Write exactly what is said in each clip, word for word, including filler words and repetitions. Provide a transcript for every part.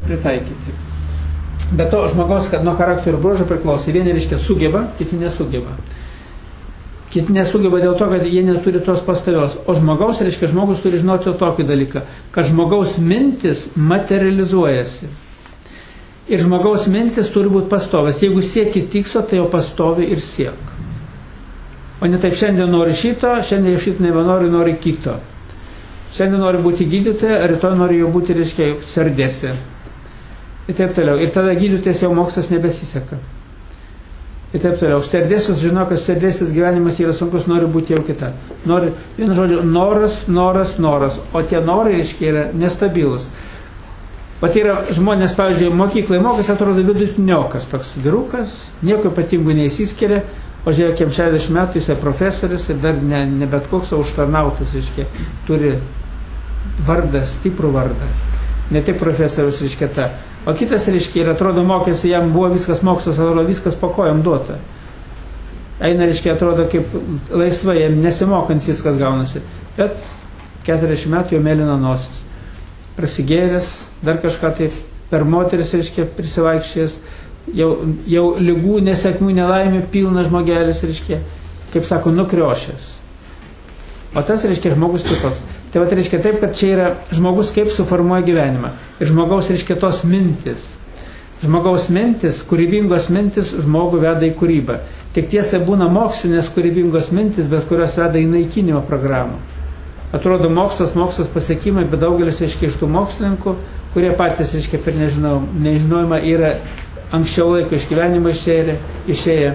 pritaikyti. Bet to žmogaus, kad nuo charakterio bruožo priklauso, vieni, reiškia, sugeba, kiti nesugeba. Kiti nesugeba dėl to, kad jie neturi tos pastovios. O žmogaus, reiškia, žmogus turi žinoti tokį dalyką, kad žmogaus mintis materializuojasi. Ir žmogaus mintis turi būti pastovės. Jeigu sieki tikslo, tai jau pastovi ir siek. O ne taip, šiandien nori šito, šiandien jau šito nebenori, nori kito. Šiandien nori būti gydytoja, rytoj nori jau būti, reiškia, sardėse. Ir taip toliau. Ir tada gydytojas jau mokslas nebesiseka. Ir taip toliau. Sterdėsis žino, kad sterdėsis gyvenimas yra sunkus, nori būti jau kita. Nori, vienu žodžiu, noras, noras, noras. O tie norai, reiškia, yra nestabilus. Pat yra žmonės, pavyzdžiui, mokyklai mokas, atrodo vidutiniokas, toks vyrukas, nieko ypatingų neįsiskiria, o žiūrėkėm šešiasdešimt metų, jis yra profesorius ir dar ne, ne bet koks užtarnautas, reiškia, turi vardą, stiprų vardą. Ne tik profesorius, reiškia, ta. O kitas, reiškia, ir atrodo mokėsi, jam buvo viskas mokslas, atrodo viskas po kojam duota. Eina, reiškia, atrodo kaip laisvai, jam nesimokant viskas gaunasi. Bet keturiasdešimt metų jau mėlyna nosis. Prasigėręs, dar kažką tai per moteris, reiškia, prisivaikščiais, jau, jau lygų, nesėkmių, nelaimė, pilnas žmogelis, reiškia, kaip sako, nukriošęs. O tas, reiškia, žmogus kitoks. Tai vat, reiškia taip, kad čia yra žmogus kaip suformuoja gyvenimą. Ir žmogaus, reiškia, tos mintis. Žmogaus mintis, kūrybingos mintis žmogų veda į kūrybą. Tik tiesa būna mokslinės kūrybingos mintis, bet kurios veda į naikinimo programą. Atrodo mokslas, mokslas pasiekimai, bet daugelis, reiškia, iš tų mokslininkų, kurie patys, reiškia, per nežinau, nežinojimą yra anksčiau laiko iš gyvenimo išėję, išėję.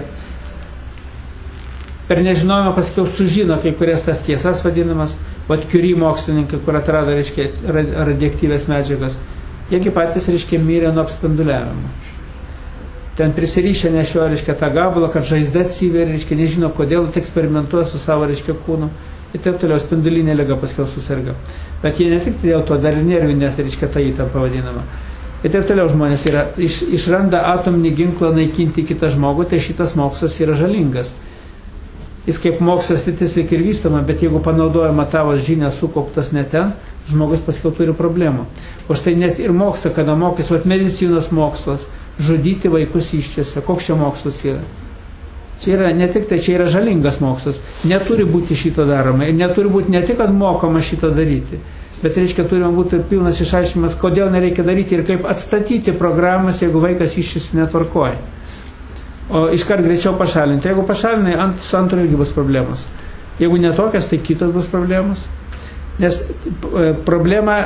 Per nežinojimą paskiau sužino kai kurias tas tiesas vadinamas, vat Curie mokslininkai, kur atrado, reiškia, radioaktyvės medžiagas, jiegi patys, reiškia, mirė nuo apspinduliavimo. Ten prisirišę nešio, reiškia, tą gabalą, kad žaizda atsiveria, reiškia, nežino kodėl, eksperimentuoja su savo, reiškia, kūnu. Ir taip toliau spindulinė liga paskiau susirga. Bet jie ne tik dėl to, dar ir nervinės, reiškia, ta įtampa vadinama. Ir taip toliau žmonės yra, iš, išranda atominį ginklą naikinti kitą žmogų, tai šitas mokslas yra žalingas. Jis kaip mokslas sritis lyg ir vystoma, bet jeigu panaudojama tavo žinias sukauptas ne ten, žmogus paskiau turi problemų. O štai net ir mokslas, kada mokys, vat medicinos mokslas, žudyti vaikus iščiose, koks čia mokslas yra. Čia yra ne tik tai, čia yra žalingas mokslas. Neturi būti šito daroma. Ir neturi būti ne tik, kad mokama šito daryti, bet reiškia, turime būti pilnas išaiškinimas, kodėl nereikia daryti ir kaip atstatyti programas, jeigu vaikas iššis netvarkoja. O iškart greičiau pašalinti. Jeigu pašalinai, ant, su antru irgi bus problemos. Jeigu netokias, tai kitos bus problemos. Nes e, problema,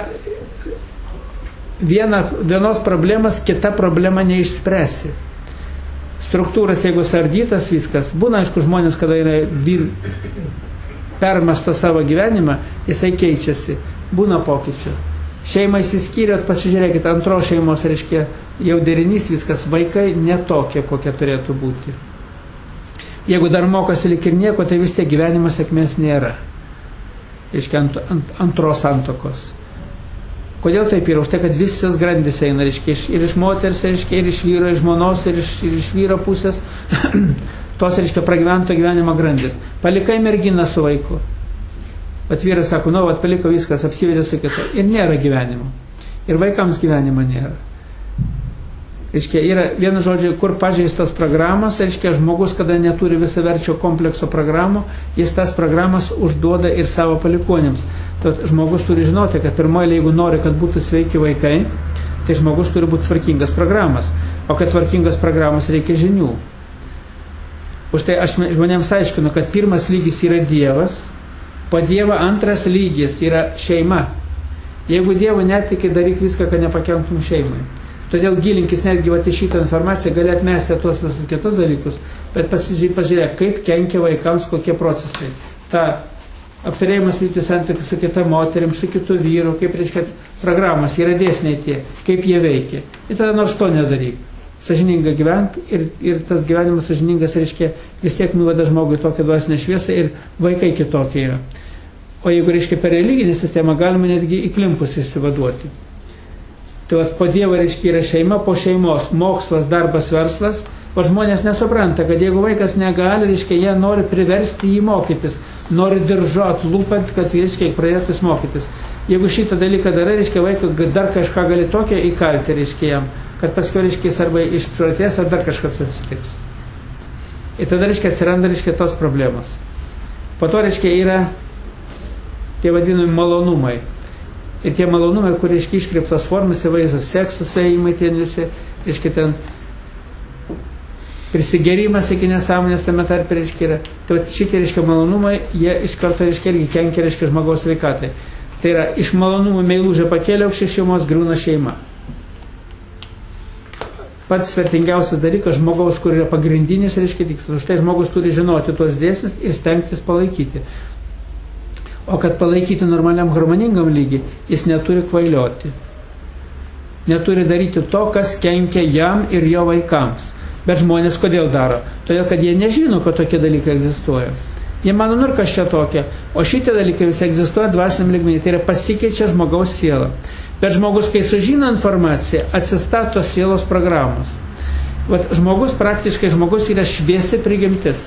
viena, vienos problemas, kita problema neišspręsi. Struktūras, jeigu sardytas viskas, būna, aišku, žmonės, kada yra vir, permasto savo gyvenimą, jisai keičiasi, būna pokyčių. Šeima išsiskyrė, pasižiūrėkit, antros šeimos, reiškia, jau derinys viskas, vaikai netokie, kokie turėtų būti. Jeigu dar mokosi lik ir nieko, tai vis tiek gyvenimo sėkmės nėra. Reiškia, ant, ant, antros santokos. Kodėl taip yra? Už tai, kad visas grandis eina, reiškia, ir iš moters, reiškia, ir iš vyro, iš žmonos, ir iš, ir iš vyro pusės. Tos, reiškia, pragyvento gyvenimo grandis. Palikai merginą su vaiku. Vat vyras sako, nu, vat paliko viskas, apsivedė su kita. Ir nėra gyvenimo. Ir vaikams gyvenimo nėra. Reiškia, yra, vienu žodžiu, kur pažeistos programos, reiškia, žmogus, kada neturi visaverčio komplekso programų, jis tas programas užduoda ir savo palikuonėms. Tad žmogus turi žinoti, kad pirmoji, jeigu nori, kad būtų sveiki vaikai, tai žmogus turi būti tvarkingas programas. O kad tvarkingas programas reikia žinių. Už tai aš žmonėms aiškinu, kad pirmas lygis yra Dievas, po Dievo antras lygis yra šeima. Jeigu Dievo netiki, daryk viską, kad nepakenktum šeimai. Todėl gilinkis netgi va į šitą informaciją, gali atmesti tuos visus kitus dalykus, bet pasižiūrėk, kaip kenkia vaikams kokie procesai. Ta aptarėjimas lytinių santykių su kita moterim, su kitu vyru, kaip reiškia programas, yra dėsniai tie, kaip jie veikia. Ir tada nors to nedaryk. Sažininga gyvenk ir, ir tas gyvenimas sažiningas, reiškia, vis tiek nuveda žmogui tokią dvasinę šviesą ir vaikai kitokie yra. O jeigu, reiškia, per religinį sistemą galima netgi įklimpus įsivaduoti. Tai vat, po Dievo, reiškia, yra šeima, po šeimos mokslas, darbas, verslas, o žmonės nesupranta, kad jeigu vaikas negali, reiškia, jie nori priversti jį mokytis, nori diržot, lūpant, kad, reiškia, pradėtų mokytis. Jeigu šitą dalyką darai, reiškia vaiką dar kažką gali tokią įkalti, reiškia jam, kad paskui, reiškia, jis arba išprotės, ar dar kažkas atsitiks. Ir tada, reiškia, atsiranda, reiškia, tos problemos. Po to, reiškia, yra tie vadinami malonumai. Ir tie malonumai, kur, reiškia, iškreiptos formas, įvairios seksus, ėjimai ten visi, reiškia, ten prisigerimas iki nesąmonės tame tarpe, reiškia, yra. Tai šitie, reiškia, malonumai, jie iš karto, reiškia, irgi kenkia, reiškia, žmogaus sveikatai. Tai yra, iš malonumų meilužę pakėlė aukščiau šeimos, griūna šeima. Pats vertingiausias dalykas žmogaus, kur yra pagrindinis, reiškia, tikslas. Už tai žmogus turi žinoti tuos dėsnius ir stengtis palaikyti. O kad palaikyti normaliam harmoningam lygiui, jis neturi kvailioti. Neturi daryti to, kas kenkia jam ir jo vaikams. Bet žmonės kodėl daro? Todėl, kad jie nežino, kad tokie dalykai egzistuoja. Jie mano, nu ir kas čia tokia. O šitie dalykai visi egzistuoja dvasiniam lygmenį. Tai yra pasikeičia žmogaus siela. Bet žmogus, kai sužino informaciją, atsistato sielos programos. Vat žmogus, praktiškai žmogus yra šviesi prigimtis.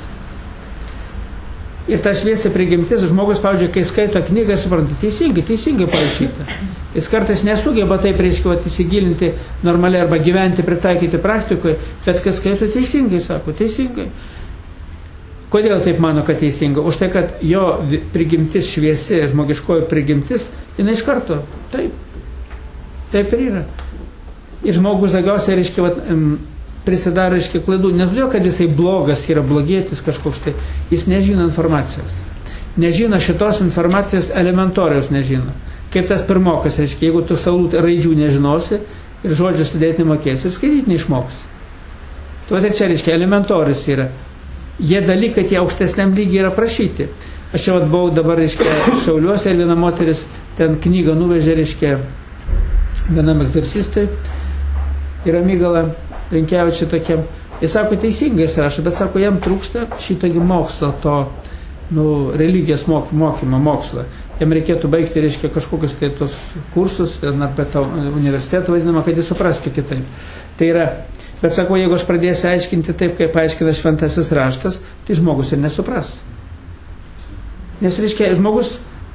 Ir ta šviesi prigimtis, žmogus, pavyzdžiui, kai skaito knygą, supranta, teisingai, teisingai parašyta. Jis kartais nesugeba taip, reiškia, įsigilinti normaliai arba gyventi, pritaikyti praktikoje, bet kai skaito teisingai, sako, teisingai. Kodėl taip mano, kad teisinga? Už tai, kad jo prigimtis šviesi, žmogiškoji prigimtis, jinai iš karto, taip, taip ir yra. Ir žmogus daugiausiai, reiškia, vat, prisidaro, reiškia, klaidų. Ne todėl, kad jisai blogas, yra blogietis kažkoks, tai jis nežino informacijos. Nežino šitos informacijos elementoriaus nežino. Kaip tas pirmokas, reiškia, jeigu tu savų raidžių nežinosi ir žodžių sudėti nemokėsi, ir skaityti neišmoksi. Tuo tai čia, reiškia, elementorius yra. Jie dalykai tie aukštesniam lygiai yra prašyti. Aš jau buvau dabar, reiškia, Šiauliuose ir viena moteris ten knygą nuvežė, reiškia, vienam egzorcistui, yra Mygala Rinkevičiui tokiam. Jis sako, teisingai jis rašo, bet sako, jam trūksta šitągi mokslo, to, nu, religijos mokymo mokslo. Jam reikėtų baigti, reiškia, kažkokius tai tos kursus, apie tą universitetą vadinamą, kad jis suprastų kitaip. Tai yra, bet sako, jeigu aš pradėsiu aiškinti taip, kaip aiškina šventasis raštas, tai žmogus ir nesupras. Nes, reiškia, žmogus,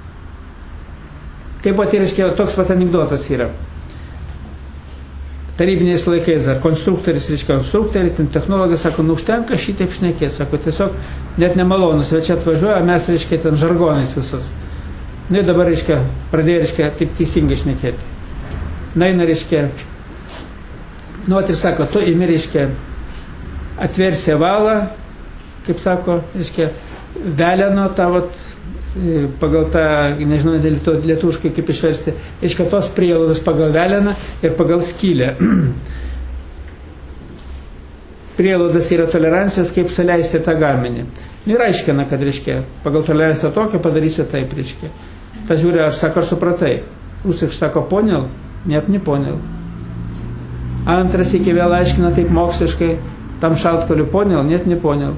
kaip pat, reiškia, toks pat anekdotas yra. Tarybiniais laikais dar konstruktoris, reiškia, konstruktoriai, technologai, sako, nu užtenka šitaip šnekėti, sako, tiesiog net nemalonus, bet čia atvažiuoja, mes, reiškia, ten žargonais visus. Nu ir dabar, reiškia, pradėjo, reiškia, taip teisingai šnekėti. Na, eina, reiškia, nu, ir sako, tu imi, reiškia, atversi valą, kaip sako, reiškia, veleno tą, vat, pagal tą, nežinau, lietuviškai kaip išversti, reiškia, tos prielaidos pagal veleną ir pagal skylę. Prielaidas yra tolerancijos, kaip suleisti tą gaminį. Ir aiškina, kad, reiškia, pagal toleranciją tokią padarysi taip, reiškia. Ta žiūrė, aš sako, ar supratai? Rusiškai sako, poнял? Net не понял. Antras iki vėl aiškina taip moksliškai, tam šaltkoliu понял, нет, не понял.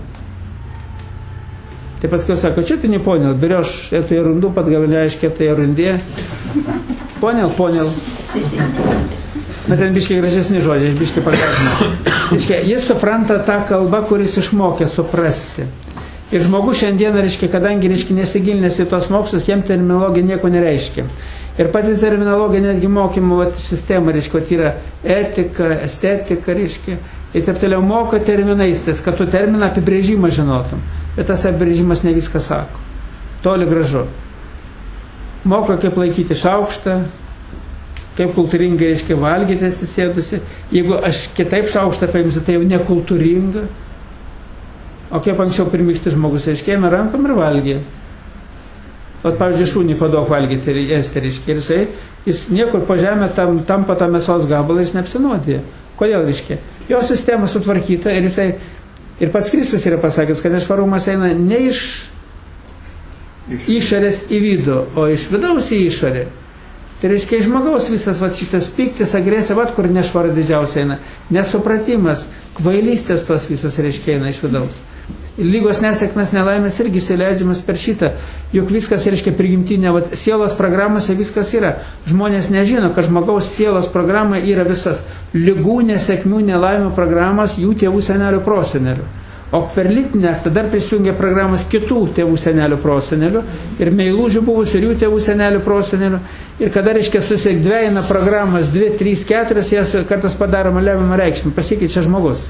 Tai paskui sako, čia ты не понял, берешь эту ерунду, подговариваешь к этой ерунде. Понял, понял. Bet ten biškai gražesni žodžiai, biškai pagražina. Reiškia, jis supranta tą kalbą, kuris išmokė suprasti. Ir žmogus šiandieną, reiškia, kadangi, reiškia, nesigilinęs į tos mokslus, jiem terminologija nieko nereiškia. Ir pati terminologija netgi mokymo vat, sistema, reiškia, vat, yra etika, estetika, reiškia, ir taip toliau moko terminaistis, kad tu terminą apibrėžimą žinotum. Bet tas apibrėžimas ne viską sako. Toli gražu. Moko, kaip laikyti šaukštą, kaip kultūringai, reiškia, valgyti atsisėdusi. Jeigu aš kitaip šaukštą paimsiu, tai jau nekultūringa. O kaip anksčiau pirmykštis žmogus, reiškia, ėmė rankom ir valgė. O, pavyzdžiui, šūnį padok valgyti ir ėsti, reiškia, ir jisai, jis niekur po žemę tam, tampa tą mėsos gabalą, jis neapsinuodė. Kodėl, reiškia? Jo sistema sutvarkyta ir jisai, ir pats Kristus yra pasakęs, kad nešvarumas eina ne iš išorės į vidų, o iš vidaus į išorę. Tai reiškia, žmogaus visas vat, šitas piktis, agresija, vat, kur nešvara didžiausia eina. Nesupratimas, kvailystės tos visas reiškia eina iš vidaus. Ir lygos nesėkmės nelaimės irgi įsileidžiamas per šitą. Juk viskas, reiškia, prigimtinė, vat, sielos programose viskas yra. Žmonės nežino, kad žmogaus sielos programa yra visas lygų, nesėkmių, nelaimų programas jų tėvų senelių prosenelių. O per lytinę aktą dar prisijungia programos kitų tėvų senelių prosenelių ir meilužių buvusių ir jų tėvų senelių prosenelių. Ir kada, reiškia, susidvejina programas dvi, trys, keturias, jas kartais padaroma lemiamą reikšmę, pasikeičia žmogus.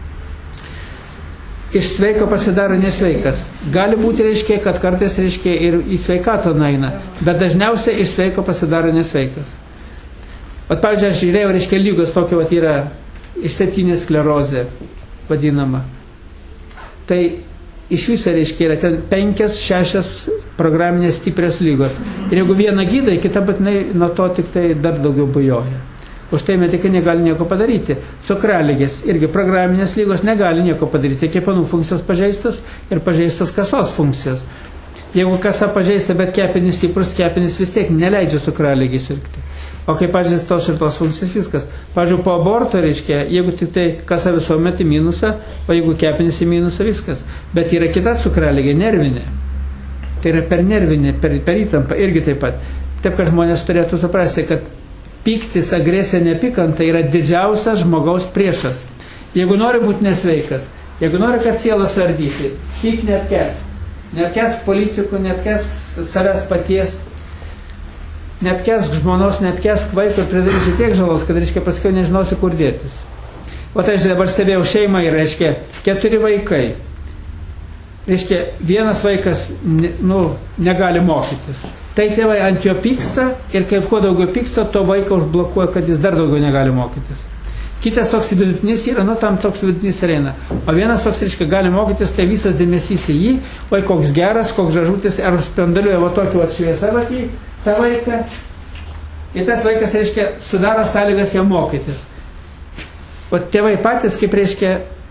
Iš sveiko pasidaro nesveikas. Gali būti, reiškia, kad kartais, reiškia, ir į sveikatą naina, bet dažniausiai iš sveiko pasidaro nesveikas. Vat, pavyzdžiui, aš žiūrėjau, reiškia, lygos tokia vat yra išsėtinė sklerozė vadinama. Tai iš viso, reiškia, yra ten penkias, šešias programinės stiprios lygos. Ir jeigu vieną gydai, kita patinai nuo to tik tai dar daugiau bujoja. Už tai medikai negali nieko padaryti. Cukraligės irgi programinės lygos negali nieko padaryti. Kepenų funkcijos pažeistas ir pažeistas kasos funkcijos. Jeigu kasa pažeista, bet kepenys stiprus, kepenys vis tiek neleidžia cukraligį sirgti. O kai pažeistas tos ir tos funkcijos, viskas. Pavyzdžiui, po aborto, reiškia, jeigu tik tai kasa visuomet į minusą, o jeigu kepenys į minusą, viskas. Bet yra kita cukraligė, nervinė. Tai yra per nervinį, per, per įtampą irgi taip pat. Taip, kad žmonės turėtų suprasti, kad pyktis, agresija, nepykanta yra didžiausias žmogaus priešas. Jeigu nori būti nesveikas, jeigu nori, kad sielą suardyti, pyk neapkesk. Neapkesk politikų, neapkesk savęs paties, neapkesk žmonos, neapkesk vaiko ir pridarysi tiek žalos, kad, reiškia, paskiau nežinosi, kur dėtis. O tai aš dabar stebėjau šeimą ir, reiškia, keturi vaikai. Reiškia, vienas vaikas nu, negali mokytis. Tai tėvai ant jo pyksta ir kaip kuo daugiau pyksta, to vaiką užblokuoja, kad jis dar daugiau negali mokytis. Kitas toks vidutinis yra, nu tam toks vidutinis reina. O vienas toks, reiškia, gali mokytis, tai visas dėmesys į jį, oi koks geras, koks žažutis, ar spinduliuoja va tokį va šviesą va į tą vaiką. Ir tas vaikas, reiškia, sudaro sąlygas jam mokytis. O tėvai patys, kaip, reiškia,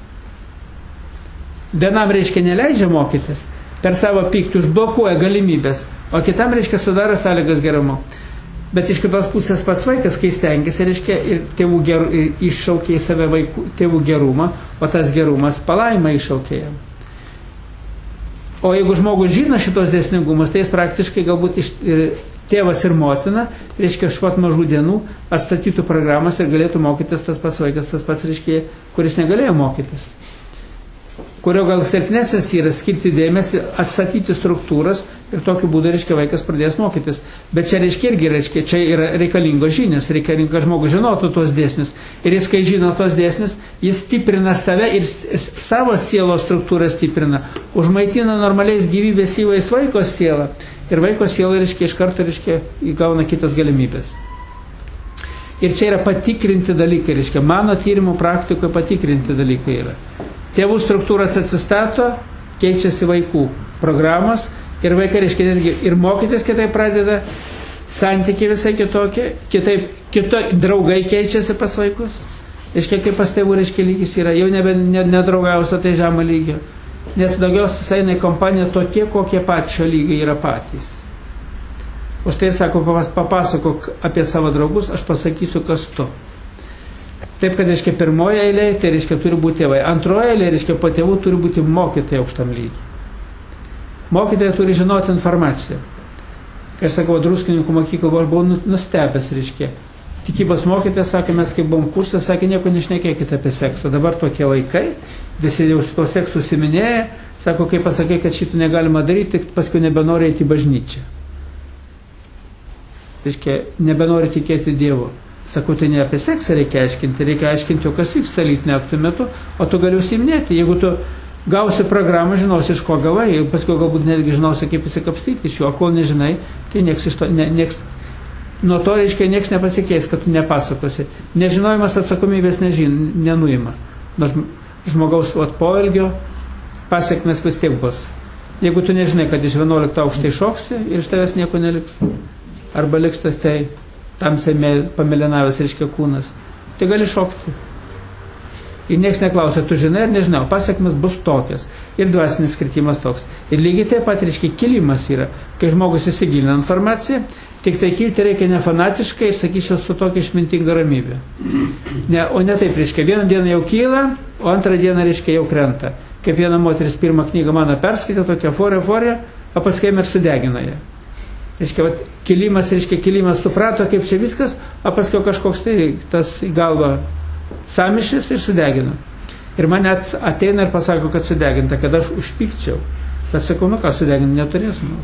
vienam, reiškia, neleidžia mokytis, per savo pyktį užblokuoja galimybės, o kitam, reiškia, sudaro sąlygas gerumo. Bet iš kitos pusės pats vaikas, kai stengiasi, reiškia, ir tėvų geru, ir iššaukia į save vaikų, tėvų gerumą, o tas gerumas palaimą iššaukia jam. O jeigu žmogus žino šitos dėsningumus, tai jis praktiškai galbūt iš, ir tėvas ir motina, reiškia, iš pat mažų dienų atstatytų programas ir galėtų mokytis tas pats vaikas, tas pats, reiškia, kuris negalėjo mokytis. Kurio gal silpnesnis yra skirti dėmesį, atstatyti struktūras ir tokiu būdu, reiškia, vaikas pradės mokytis. Bet čia, reiškia, irgi, reiškia, čia yra reikalingos žinios, reikalinga žmogus žinotų tos dėsnius. Ir jis, kai žino tos dėsnius, jis stiprina save ir savo sielos struktūrą stiprina, užmaitina normaliais gyvybės įvais vaiko sielą. Ir vaiko siela, reiškia, iš karto, reiškia, įgauna kitas galimybės. Ir čia yra patikrinti dalykai, reiškia, mano tyrimų praktikoje patikrinti dalykai yra. Tėvų struktūras atsistato, keičiasi vaikų programos ir vaikai, reiškia, ir mokytis kitaip pradeda, santykiai visai kitokie, kitaip, kito, draugai keičiasi pas vaikus. Reiškia, kaip pas tėvų, reiškia, lygis yra, jau nebe nedraugausia tai žemą lygio, nes daugiausiai eina į kompaniją tokie, kokie patys šio lygiai yra patys. Už tai, sako, papasakok apie savo draugus, aš pasakysiu, kas tu. Taip, kad, reiškia, pirmoje eilėje, tai, reiškia, turi būti tėvai. Antroje eilėje, reiškia, po tėvų turi būti mokytojai aukštam lygiai. Mokytojai turi žinoti informaciją. Kai aš sakau, Druskininkų mokykloje aš buvau nustebęs, reiškia. Tikybos mokytojas sakė, mes kaip buvom kursą, sakė, nieko nešnekėkite apie seksą. Dabar tokie laikai, visi jau su to seksu užsiminėja, sako, kai pasakai, kad šitų negalima daryti, paskui nebenori eiti į bažnyčią. Reiškia, nebenori tikėti Dievu. Sakau, tai ne apie seksą reikia aiškinti, reikia aiškinti, kas vyksta lytinio akto metu, o tu gali užsiiminėti. Jeigu tu gausi programą, žinosi, iš ko gavai, ir paskui galbūt netgi žinosi, kaip įsikapstyti iš jo, o kol nežinai, tai nieks iš to, ne, nieks, nuo to, reiškia, nieks nepasikeis, kad tu nepasakosi. Nežinojimas atsakomybės nežin, nenuima. Nuo žmogaus poelgio pasiekmes vis tiek bus. Jeigu tu nežinai, kad iš vienuolikto aukštai šoksi ir iš tavęs nieko neliks, arba liks tai tamsiai pamėlynavęs, reiškia, kūnas, tai gali šokti. Ir nieks neklausia, tu žinai ar nežinau, pasiekmes bus tokias. Ir dvasinis kritimas toks. Ir lygiai taip pat, reiškia, kilimas yra, kai žmogus įsigilina informaciją, tik tai kilti reikia ne fanatiškai, sakyčiau, su tokia išmintinga ramybė. Ne, o ne taip, reiškia, vieną dieną jau kyla, o antrą dieną, reiškia, jau krenta. Kaip viena moteris pirmą knygą mano perskaitė, tokia forė, forė, o paskui ir sudegino ją. Reiškia, vat, kilimas, reiškia, kilimas suprato, kaip čia viskas, o paskui kažkoks tai tas į galvą samišis ir sudegino. Ir man net ateina ir pasako, kad sudeginta, kad aš užpykčiau. Bet sakau, nu ką, sudeginti neturėsim.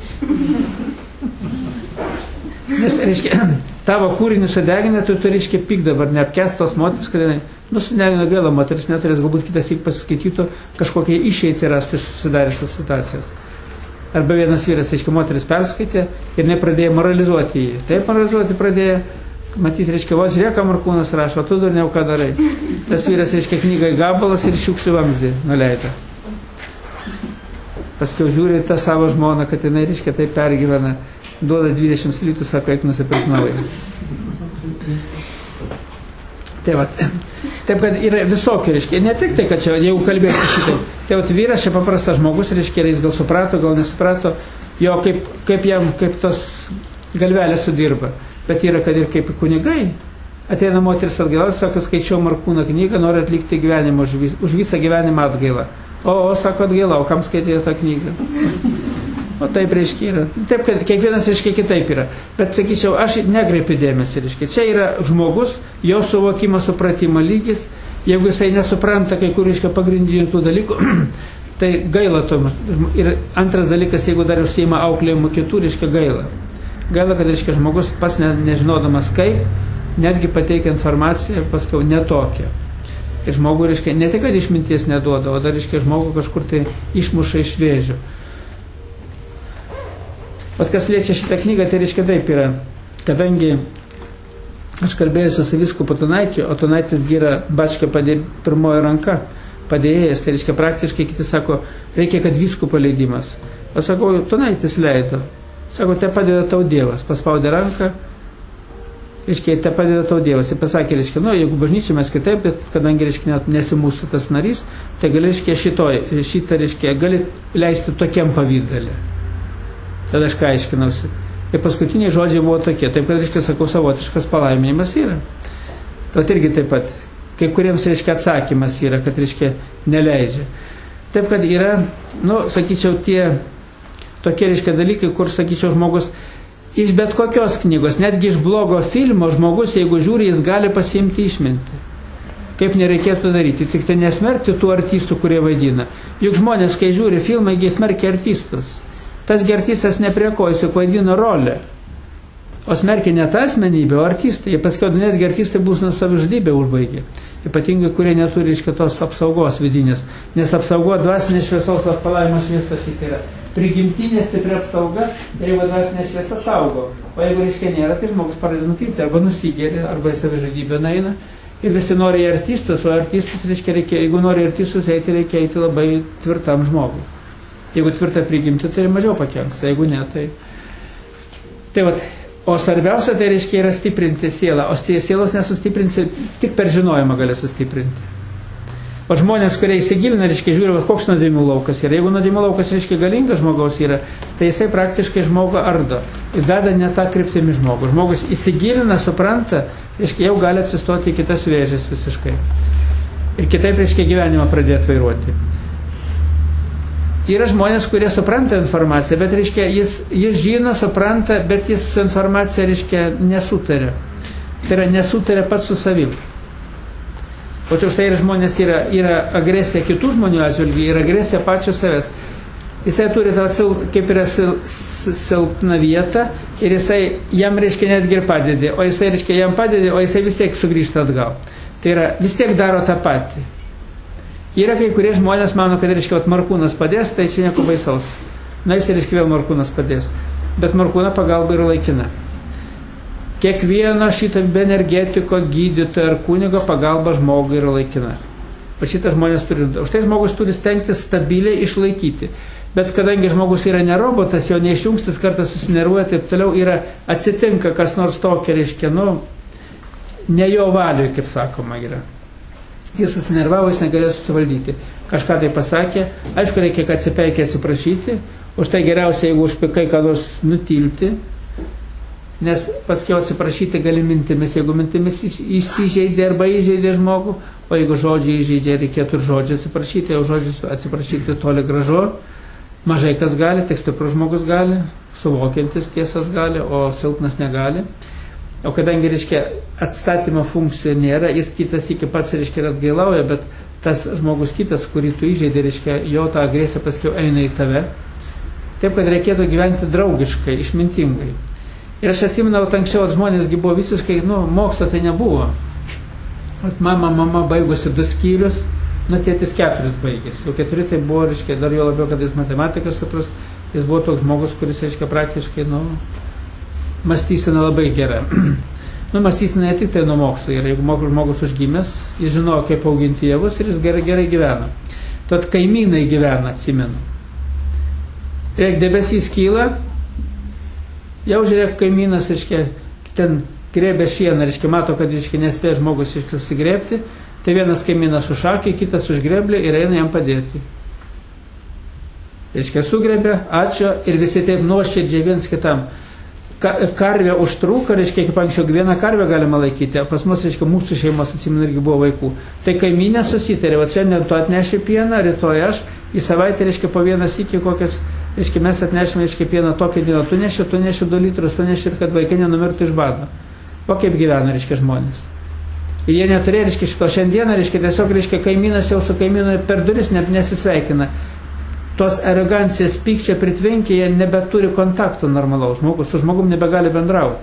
Nes, reiškia, tavo kūrinį sudeginę, tu turi, reiškia, pyk dabar, neapkest tos moteris, kad jinai, nu, sudegina gaila, moteris neturės, galbūt kitas įk pasiskaitytų, kažkokie išeitį rastų iš susidariusios situacijos. Arba vienas vyras, reiškia, moteris perskaitė ir nepradėjo moralizuoti jį. Taip moralizuoti pradėjo, matyti, reiškia, vos žiūrėk, Markūnas rašo, tu dar ne ką darai. Tas vyras, reiškia, knygą į gabalas ir šiukšlių vamzdį nuleido. Paskiau žiūri tą savo žmoną, kad jinai, reiškia, taip pergyvena, duoda dvidešimt litų, sako, eik nusipirk naują. Tai va, taip, kad yra visokių, reiškia, ne tik tai, kad čia jau kalbėti šitai. Tai va, vyras čia paprastas žmogus, reiškia, jis gal suprato, gal nesuprato, jo kaip, kaip jam, kaip tos galvelės sudirba. Bet yra, kad ir kaip kunigai, ateina moteris atgailauti, sako, skaičiau Markūno knygą, nori atlikti gyvenimą už, vis, už visą gyvenimą atgailą. O, o, sako, atgailau, kam skaitė tą knygą? O taip, reiškia, yra. Taip, kad kiekvienas, reiškia, kitaip yra. Bet, sakyčiau, aš nekreipiu dėmesį, reiškia. Čia yra žmogus, jo suvokimo, supratimo lygis. Jeigu jisai nesupranta kai kur, reiškia, pagrindinių tų dalykų, tai gaila to. Ir antras dalykas, jeigu dar užsiima auklėjimu kitų, reiškia, gaila. Gaila, kad, reiškia, žmogus pats ne, nežinodamas kaip, netgi pateikia informaciją, paskiau netokia. Ir žmogų, reiškia, ne tik, kad išminties neduoda, o dar, reiškia, žmogų kažkur tai išmuša iš vėžio. Vat kas liečia šitą knygą, tai reiškia taip yra, kadangi aš kalbėjusiu su vyskupu Tonaičiu, o Tonaitis yra Bačkio padė, pirmoji ranka padėjėjas, tai reiškia praktiškai kiti sako, reikia, kad vyskupo leidimas. O sakau, Tonaitis leido. Sako, te padeda tau Dievas. Paspaudė ranką, reiškia, te padeda tau Dievas. Ir pasakė, reiškia, nu, jeigu bažnyčia mes kitaip, bet kadangi, reiškia, nesi mūsų tas narys, tai gali, reiškia, šitoj, šitą, reiškia, gali leisti tokiam pavydalį. Tada aš ką aiškinausi. Ir paskutiniai žodžiai buvo tokie. Taip, kad, reiškia, sakau, savotiškas palaiminimas yra. Tad irgi taip pat. Kai kuriems, reiškia, atsakymas yra, kad, reiškia, neleidžia. Taip, kad yra, nu, sakyčiau, tie tokie, reiškia, dalykai, kur, sakyčiau, žmogus iš bet kokios knygos, netgi iš blogo filmo žmogus, jeigu žiūri, jis gali pasiimti išmintį. Kaip nereikėtų daryti. Tik tai nesmerkti tų artistų, kurie vaidina. Juk žmonės, kai žiūri filmą, jie smerkia artistus. Tas artistas ne prie ko, jis vaidino rolę. O smerkia ne tą asmenybę, o artistai. Jie paskiau netgi artistai bus nuo savižudybę užbaigė. Ypatingai, kurie neturi iš kitos apsaugos vidinės. Nes apsaugo dvasinės šviesos atpalavimas šviesa šitai yra. Prigimtinė stipri apsauga, tai jeigu dvasinė šviesa saugo. O jeigu, reiškia, nėra, tai žmogus pradeda nukrypti, arba nusigėri, arba į savižudybę naina. Ir visi nori į artistus, o artistus, reiškia, reikia, jeigu nori artistus eiti, reikia eiti labai tvirtam žmogui. Jeigu tvirtą prigimti, tai mažiau pakenks, jeigu ne, tai... Tai vat, o svarbiausia, tai reiškia yra stiprinti sielą, o sielos nesustiprinsi, tik per žinojimą gali sustiprinti. O žmonės, kurie įsigilina, reiškia, žiūri, va, koks nuodėmių laukas yra. Jeigu nuodėmių laukas, reiškia, galingas žmogaus yra, tai jisai praktiškai žmogų ardo. Ir veda ne tą kryptimį žmogų. Žmogus įsigilina, supranta, reiškia, jau gali atsistoti į kitas vėžės visiškai. Ir kitaip, reiškia, gyvenimą pradėti vairuoti. Yra žmonės, kurie supranta informaciją, bet, reiškia, jis, jis žino, supranta, bet jis su informacija, reiškia, nesutarė. Tai yra nesutarė pats su savim. O tai už tai ir žmonės yra, yra agresija kitų žmonių atžvilgių, yra agresija pačio savęs. Jisai turi tą, kaip yra silpną vietą ir jisai jam, reiškia, netgi ir padedi, o jisai, reiškia, jam padedi, o jisai vis tiek sugrįžta atgal. Tai yra, vis tiek daro tą patį. Yra kai kurie žmonės mano, kad, reiškia, Markūnas padės, tai čia nieko baisaus. Na, jis, reiškia, vėl Markūnas padės. Bet Markūno pagalba yra laikina. Kiekvieno šito energetiko, gydytojo ar kunigo pagalba žmogui yra laikina. O šitą žmonės turi. Už tai žmogus turi stengtis stabiliai išlaikyti. Bet kadangi žmogus yra ne robotas, jo neišjungstis, kartais susinervuoja, taip toliau yra atsitinka kas nors tokia, reiškia, nu, ne jo valiui, kaip sakoma, yra. Jis susinervavo, jis negalėjo susivaldyti. Kažką tai pasakė, aišku, reikia atsipeikti, atsiprašyti, už tai geriausia, jeigu užpikai ką nors nutilti, nes paskiau atsiprašyti gali mintimis, jeigu mintimis įsižeidė arba įžeidė žmogų, o jeigu žodžiai įžeidė, reikėtų ir žodžiai atsiprašyti, o žodžius atsiprašyti toli gražu, mažai kas gali, tik stiprus žmogus gali, suvokiantis tiesas gali, o silpnas negali. O kadangi, reiškia, atstatymo funkcijų nėra, jis kitas iki pats, reiškia, atgailauja, bet tas žmogus kitas, kurį tu įžeidai, reiškia, jo ta agresija paskiau eina į tave. Taip, kad reikėtų gyventi draugiškai, išmintingai. Ir aš atsimenu, anksčiau žmonėsgi buvo visiškai, nu, mokslo tai nebuvo. At mama, mama baigusi du skyrius, nu, tėtis keturis baigėsi. O keturi tai buvo, reiškia, dar jo labiau, kad jis matematikas supras, jis buvo toks žmogus, kuris, reiškia, praktiškai, nu, mąstysena labai gera. Nu, mąstysena ne tik tai nuo mokslo yra. Jeigu žmogus užgimęs, jis žinojo, kaip auginti javus ir jis gerai, gerai gyvena. Tad kaimynai gyvena, atsimenu. Ir debesys kyla, jau žiūrėk, kaimynas, reiškia, ten grėbė šieną, reiškia, mato, kad, reiškia, nespėja žmogus, reiškia, susigrėbti, tai vienas kaimynas užšakė, kitas užgrėblė ir eina jam padėti. Reiškia, sugrebė, ačiū ir visi taip nuoširdžiai viens kitam. Ka, karvė užtruko, reiškia, kaip anksčiau vieną karvę galima laikyti, pas mus, reiškia, mūsų šeimos, atsimenu, irgi buvo vaikų. Tai kaimynė susitarė, va šiandien tu atneši pieną, rytoj aš, į savaitę, reiškia, po vienas iki kokias, reiškia, mes atnešime, reiškia, pieną tokią dieną, tu neši, tu neši du litrus, tu neši ir kad vaikai nenumirtų iš bado. O kaip gyvena, reiškia, žmonės. Ir jie neturėjo, reiškia, šito šiandieną, reiškia, tiesiog, reiškia, kaimynas jau su kaimynu per duris ne, nesisveikina. Tos arogancijos pykčia pritvinkia, jie nebeturi kontakto normalaus, žmogus su žmogum nebegali bendrauti.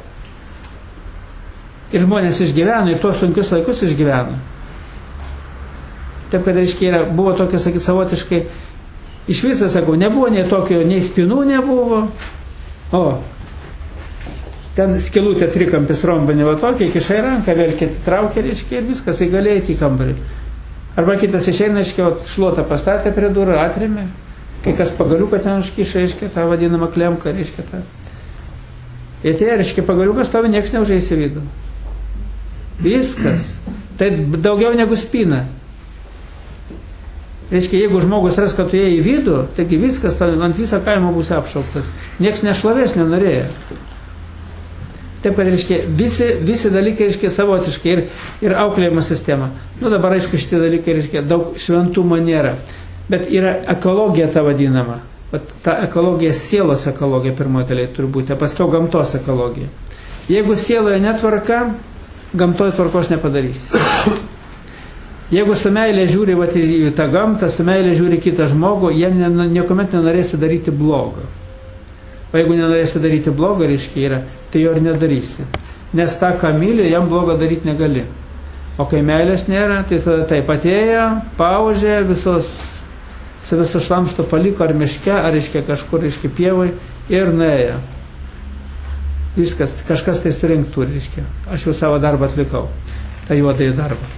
Ir žmonės išgyveno, ir tuos sunkius laikus išgyveno. Taip, kad, reiškia, yra, buvo tokia, sakyti, savotiškai, iš viso, sakau, nebuvo nei tokio, nei spinų nebuvo, o ten skilutė trikampis rombinė, va tokia, kišai ranką, vėl kiti traukia, reiškia, ir viskas, įgalėjai į kambarį. Arba kitas išeina, reiškia, šluotą pastatė prie durų, atrėmė, kai kas pagaliuką ten užkiša, reiškia, tą vadinamą klemką, reiškia, tą. Ir tai, reiškia, pagaliukas stovi, nieks neužeis į vidų. Viskas. Tai daugiau negu spina. Reiškia, jeigu žmogus ras, kad tu ėjai į vidų, taigi viskas, ant visą kaimą bus apšauktas. Nieks nešlovės nenorėjo. Taip, kad, reiškia, visi, visi dalykai, reiškia, savotiškai ir, ir auklėjimo sistema. Nu, dabar, aišku, šitie dalykai, reiškia, daug šventumo nėra. Bet yra ekologija ta vadinama. Ta ekologija, sielos ekologija pirmoji dalyje turi būti, o paskiau gamtos ekologija. Jeigu sieloje netvarka, gamtoje tvarkos nepadarys. Jeigu su meilė žiūri vat, į tą gamtą, su meilė žiūri kitą žmogų, jie niekuomet nenorėsi daryti blogo. O jeigu nenorėsi daryti blogo, reiškia, yra, tai jo ir nedarysi. Nes tą, ką myli, jam blogo daryti negali. O kai meilės nėra, tai tada taip atėjo, paužė, visos, su visų šlamšto paliko ar miške, ar, reiškia, kažkur, reiškia, pievai ir nuėjo. Viskas, kažkas tai surinkt turi, reiškia. Aš jau savo darbą atlikau, tą juodąjį darbą.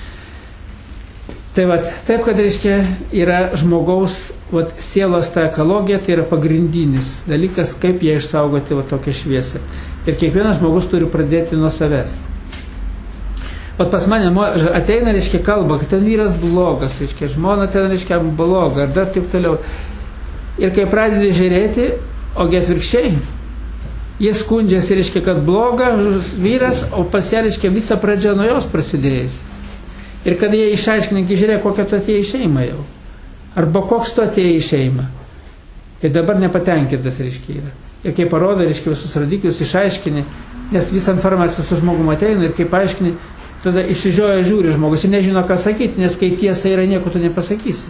Tai vat, taip, kad, reiškia, yra žmogaus vat, sielos ta ekologija, tai yra pagrindinis dalykas, kaip ją išsaugoti vat, tokią šviesą. Ir kiekvienas žmogus turi pradėti nuo savęs. Vat pas mane ateina, reiškia, kalba, kad ten vyras blogas, reiškia, žmona ten, reiškia, bloga, ar dar taip toliau. Ir kai pradedi žiūrėti, ogi atvirkščiai, jie skundžiasi, reiškia, kad bloga vyras, o pas ją, reiškia, visa pradžia nuo jos prasidėjus. Ir kada jie išaiškina, žiūrėk, kokią tu atėjai į šeimą jau. Arba koks tu atėjai į šeimą. Ir dabar nepatenkintas, reiškia, yra. Ir kai parodo, reiškia, visus rodiklius, išaiškini, nes visą informaciją su žmogum ateina ir kai paaiškini, tada išsižioja žiūri žmogus ir nežino, ką sakyti, nes kai tiesa yra, nieko tu nepasakysi.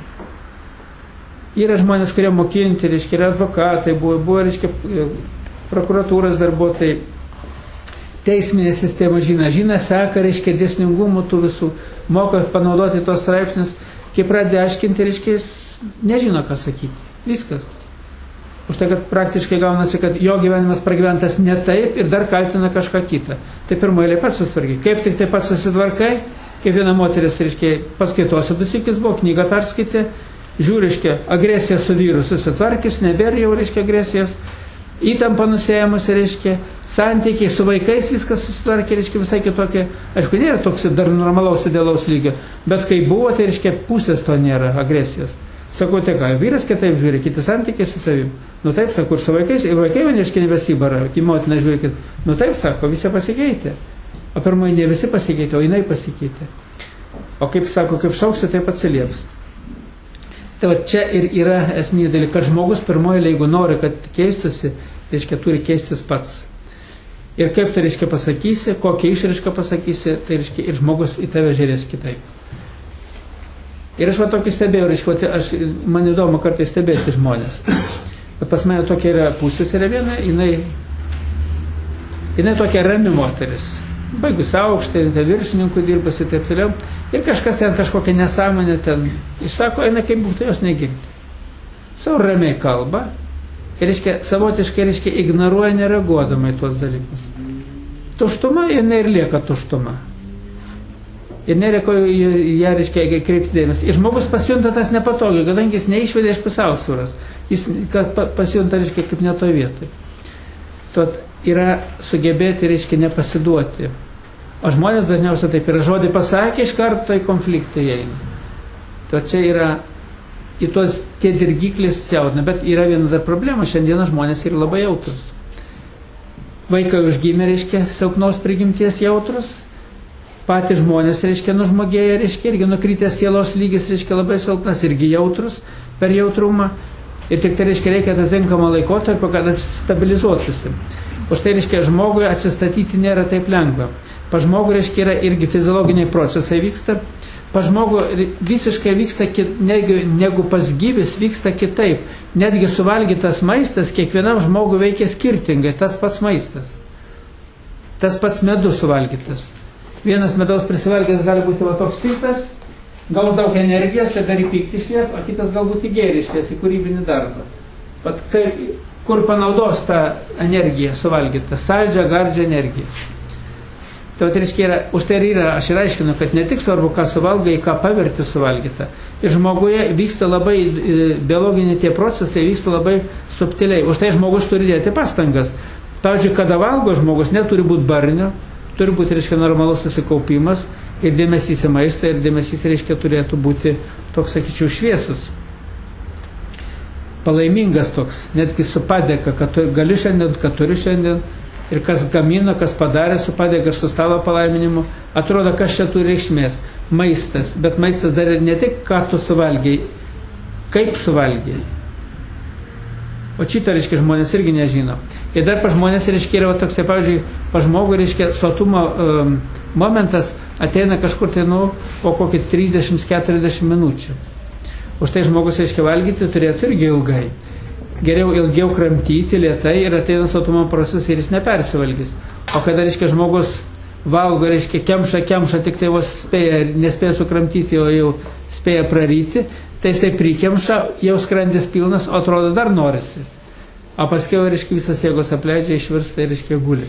Yra žmonės, kurie mokinti, reiškia, yra advokatai, buvo, buvo reiškia, prokuratūros darbuotojai, teisminė sistema žina, žina, seka, reiškia, dėsningumų tų visų, moka panaudoti tos straipsnis, kai pradė aiškinti, reiškia, nežino, ką sakyti. Viskas. Už tai, kad praktiškai gaunasi, kad jo gyvenimas pragyventas ne taip ir dar kaltina kažką kitą. Tai pirmoje pats susitvarkai. Kaip tik taip pat susitvarkai, kaip viena moteris, reiškia, paskaitose du sykis buvo, knygą perskaitė, žiūriškia, agresija su vyru susitvarkys, nebėra jau, reiškia, agresijos, įtampa nusėjimas, reiškia, santykiai su vaikais viskas susitvarkė, reiškia, visai kitokie, aišku, nėra toks dar normalaus idealaus lygio, bet kai buvo, tai, reiškia, pusės to nėra agresijos. Sakau, tai ką, vyras kitaip žiūri, kiti santykiai su tavim. Nu taip, sako, ir su vaikais, ir vaikai man, reiškia, nebesibara, į motiną žiūri, nu taip, sako, visi pasikeitė. O pirmoji ne visi pasikeitė, o jinai pasikeitė. O kaip, sako, kaip šauksi, taip atsilieps. Tai va čia ir yra esminė dalyka, kad žmogus pirmoji, jeigu nori, kad keistusi, reiškia, turi keistis pats. Ir kaip tai, reiškia, pasakysi, kokią išraišką pasakysi, tai, reiškia, ir žmogus į tave žiūrės kitaip. Ir aš va tokį stebėjau, reiškia, aš, man įdomu kartais stebėti žmonės. Bet pas mane tokia yra pusės yra viena, jinai, jinai tokia rami moteris. Baigus aukštą, ten viršininkų dirbasi ir taip toliau. Ir kažkas ten kažkokia nesąmonė ten išsako, eina kaip būtų jos negirdi. Savo ramiai kalba. Ir reiškia, savotiškai, reiškia, ignoruoja nereaguodama į tuos dalykus. Tuštuma, jinai ir lieka tuštuma. Ir nereiko ją, reiškia, kreipti dėmesį. Ir žmogus pasijunta tas nepatogiai, kadangi jis neišvedė iš pusiausvyros. Jis pasijunta, reiškia, kaip ne toje vietoje. Tad yra sugebėti, reiškia, nepasiduoti. O žmonės dažniausiai taip yra žodį pasakė, iš karto į konfliktą eina. Tad čia yra į tuos tie dirgiklis siaudina, bet yra viena dar problema, šiandieną žmonės yra labai jautrus. Vaikai užgimė, reiškia, silpnos prigimties jautrus. Patys žmonės, reiškia, nužmogėję, reiškia, irgi nukritęs sielos lygis, reiškia, labai silpnas, irgi jautrus per jautrumą. Ir tik tai, reiškia, reikia atitinkamą laikotarpį, kad stabilizuotųsi. Už tai, reiškia, žmogui atsistatyti nėra taip lengva. Pa žmogui, reiškia, yra irgi fiziologiniai procesai vyksta. Pa žmogui visiškai vyksta, negu, negu pas gyvis vyksta kitaip. Netgi suvalgytas maistas kiekvienam žmogui veikia skirtingai, tas pats maistas. Tas pats medus suvalgytas. Vienas medaus prisivalgęs gali būti va toks piktas, gaus daug energijos ir dar į pyktį išlies, o kitas galbūt į gėrį išlies, į kūrybinį darbą. Vat kai, kur panaudos tą energiją suvalgytą, saldžią, gardžią energiją. Tai reiškia, yra, už tai yra, aš ir aiškinu, kad ne tik svarbu, ką suvalgai, ką paverti suvalgytą. Ir žmoguje vyksta labai, biologiniai tie procesai vyksta labai subtiliai. Už tai žmogus turi dėti pastangas. Pavyzdžiui, kada valgo žmogus, neturi būti barnio, turi būti, reiškia, normalus susikaupimas ir dėmesys į maistą, ir dėmesys, reiškia, turėtų būti toks, sakyčiau, šviesus. Palaimingas toks, netgi su padėka, kad tu gali šiandien, kad turi šiandien, ir kas gamino, kas padarė su padėka ir su stalo palaiminimu, atrodo, kas čia turi reikšmės. Maistas, bet maistas dar ir ne tik, ką tu suvalgiai, kaip suvalgiai. O šito, reiškia, žmonės irgi nežino. Ir dar pa žmonės, reiškia, yra toksai, pavyzdžiui, pa žmogų, reiškia, sotumo um, momentas ateina kažkur tai, nu, po kokį trisdešimt keturiasdešimt minučių. Už tai žmogus, reiškia, valgyti turėtų irgi ilgai. Geriau ilgiau kramtyti, lėtai ir ateina sotumo procesas ir jis nepersivalgys. O kada, reiškia, žmogus valgo, reiškia, kemša, kemša, tik tai vos spėja, nespėja sukramtyti, o jau spėja praryti, tai jisai prikemša, jau skrandis pilnas, o atrodo dar norisi. O paskiau, reiškia, visas jėgos apleidžia, išvirsta ir, reiškia, guli.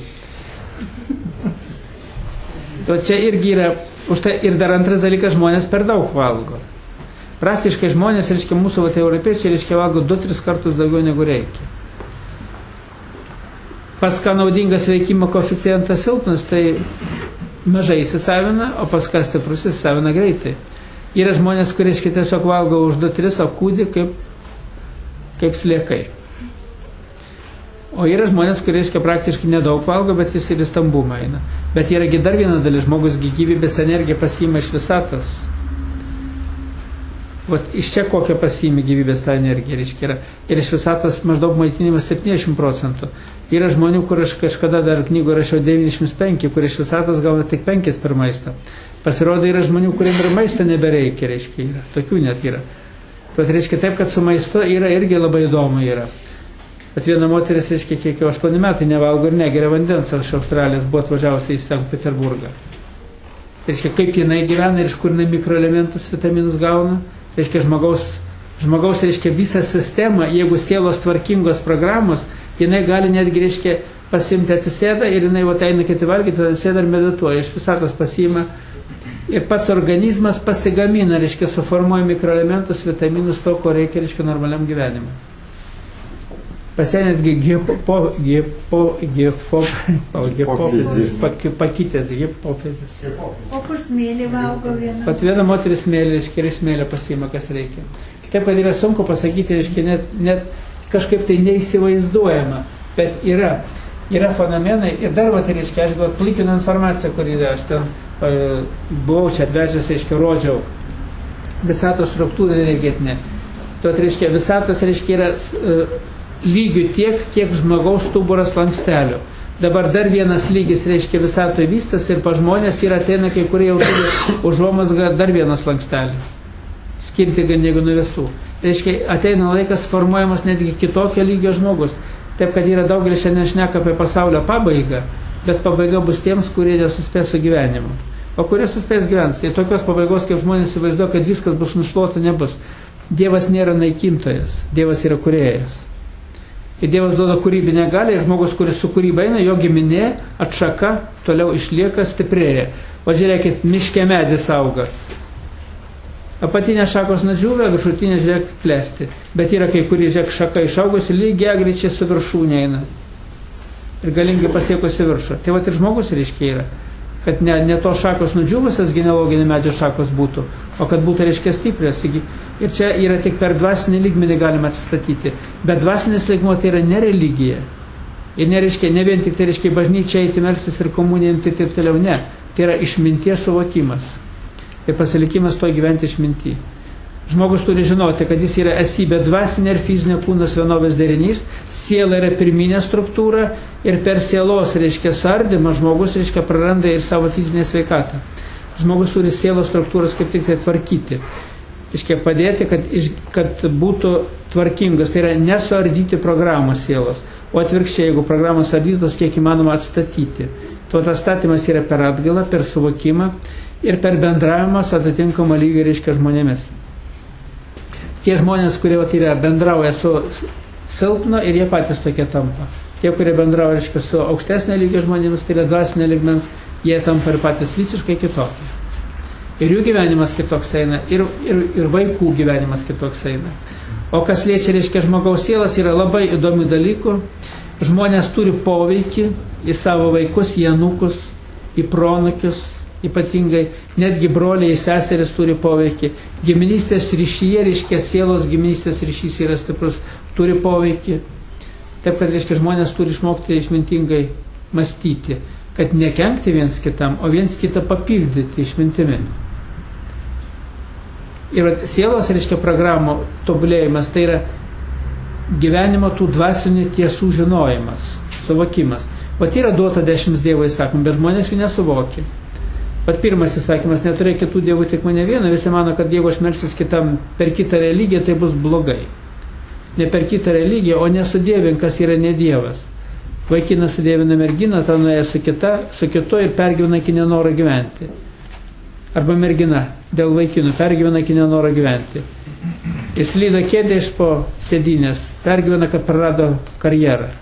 To čia irgi yra, už tai ir dar antras dalykas, žmonės per daug valgo. Praktiškai žmonės, reiškia, mūsų vat, europiečiai, reiškia, valgo du tris kartus daugiau negu reikia. Pas ką naudingas veikimo koeficientas silpnas, tai mažai įsisavina, o pas ką stiprus įsisavina greitai. Yra žmonės, kurie, reiškia, tiesiog valgo už du tris, o kūdį kaip, kaip sliekai. O yra žmonės, kurie, reiškia, praktiškai nedaug valgo, bet jis ir į stambumą eina. Bet yra dar viena dalis, žmogus gyvybės energiją pasiima iš visatos. Vat iš čia kokią pasiimi gyvybės tą energiją, reiškia, yra. Ir iš visatos maždaug maitinimas septyniasdešimt procentų. Yra žmonių, kur aš kažkada dar knygų rašiau devyniasdešimt penki, kur iš visatos gauna tik penkis per maistą. Pasirodo, yra žmonių, kuriem ir maisto nebereikia, reiškia, yra. Tokių net yra. Tad reiškia taip, kad su maistu yra irgi labai įdomu yra. Bet viena moteris, reiškia, kiek jau aštuoni metai nevalgo ir negeria vandens, aš iš Australijos buvo atvažiavusi į Sankt Peterburgą. Reiškia, kaip jinai gyvena ir iš kur jinai mikroelementus, vitaminus gauna. Reiškia, žmogaus, žmogaus, reiškia, visą sistemą, jeigu sielos tvarkingos programos, jinai gali netgi, reiškia, pasimti atsisėda ir jinai va eina kiti valgyti, atsisėda ir medituoja, iš visatos pasiima ir pats organizmas pasigamina, reiškia, suformuoja mikroelementus, vitaminus, to, ko reikia, reiškia, normaliam gyvenimui. Pasienėtgi hipo, hipo, hipo, hipofizis, pakitęs hipofizis. O kur smėlį valgo viena? Pat viena moteris smėlį, reiškia, ir smėlį pasiima, kas reikia. Taip, kad yra sunku pasakyti, reiškia, net, net kažkaip tai neįsivaizduojama, bet yra, yra fenomenai ir dar, va, tai reiškia, aš gal plikinu informaciją, kur yra, aš ten uh, buvau čia atvežęs, reiškia, rodžiau visatos struktūrą energetinę. Tuo, reiškia, visatos, reiškia, yra uh, lygių tiek, kiek žmogaus stuburas lankstelių. Dabar dar vienas lygis, reiškia, visatoje vystas ir pa žmonės ir ateina kai kurie jau turi užuomazgą dar vienas lankstelių. skirtingai negu nuo visų. Reiškia, ateina laikas formuojamas netgi kitokio lygio žmogus. Taip, kad yra daugelis šiandien šneka apie pasaulio pabaigą, bet pabaiga bus tiems, kurie nesuspės su gyvenimu. O kurie suspės gyvens, tai tokios pabaigos, kaip žmonės įsivaizduoja, kad viskas bus nušluota, nebus. Dievas nėra naikintojas, Dievas yra kūrėjas. Ir Dievas duoda kūrybinę galią, ir žmogus, kuris su kūryba eina, jo giminė, atšaka, toliau išlieka, stiprėja. O žiūrėkit, miške medis auga. Apatinė šakos nudžiūvę, viršutinė, žiūrėk, klesti. Bet yra kai kurie, žiūrėk, šaka išaugusi, lygiai greičiai su viršūnė eina. Ir galingai pasiekusi viršų. Tai va ir žmogus reiškia yra. Kad ne, ne to šakos nudžiūvusias genealoginė medžio šakos būtų, o kad būtų reiškia stiprios. Ir čia yra tik per dvasinį lygmenį galima atsistatyti. Bet dvasinis lygmuo tai yra ne religija. Ir nereiškia, ne vien tik tai reiškia bažnyčia eiti melsis ir komuniją imti ir taip toliau, ne. Tai yra išminties suvokimas. Ir pasilikimas to gyventi išminty. Žmogus turi žinoti, kad jis yra esybė dvasinė ir fizinė kūnas vienovės derinys, siela yra pirminė struktūra ir per sielos, reiškia, sardymą žmogus, reiškia, praranda ir savo fizinę sveikatą. Žmogus turi sielos struktūras kaip tik tai tvarkyti. Reiškia, padėti, kad, kad būtų tvarkingas. Tai yra nesuardyti programos sielos, o atvirkščiai, jeigu programos ardytos, kiek įmanoma atstatyti. Tuo tas statymas yra per atgalą, per suvokimą ir per bendravimą su atitinkama lygiai, reiškia, žmonėmis. Tie žmonės, kurie vat, yra, bendrauja su silpno ir jie patys tokie tampa. Tie, kurie bendrauja, reiškia, su aukštesnio lygio žmonėmis, tai yra dvasinio lygmens, jie tampa ir patys visiškai kitokie. Ir jų gyvenimas kitoks eina, ir, ir, ir vaikų gyvenimas kitoks eina. O kas liečia, reiškia, žmogaus sielas, yra labai įdomių dalykų. Žmonės turi poveikį į savo vaikus, į anūkus, į pronukius, ypatingai netgi broliai seseris turi poveikį. Giminystės ryšyje, reiškia, sielos giminystės ryšys yra stiprus, turi poveikį. Taip, kad, reiškia, žmonės turi išmokti išmintingai mąstyti, kad nekenkti viens kitam, o viens kitą papildyti išmintimi. Ir sielos, reiškia, programų tobulėjimas, tai yra gyvenimo tų dvasinių tiesų žinojimas, suvokimas. O tai yra duota dešimt dievo įsakymų, bet žmonės jų nesuvokia. Pat pirmas įsakymas, neturėk kitų dievų, tik mane vieną. Visi mano, kad jeigu aš melsiuos kitam per kitą religiją, tai bus blogai. Ne per kitą religiją, o nesudėvink, kas yra ne dievas. Vaikinas sudėvina merginą, ta nuėjo su kita, su kitu ir pergyvena iki nenoro gyventi. Arba mergina dėl vaikinų pergyvena iki nenoro gyventi. Jis lydo kėdę iš po sėdynės, pergyvena, kad prarado karjerą.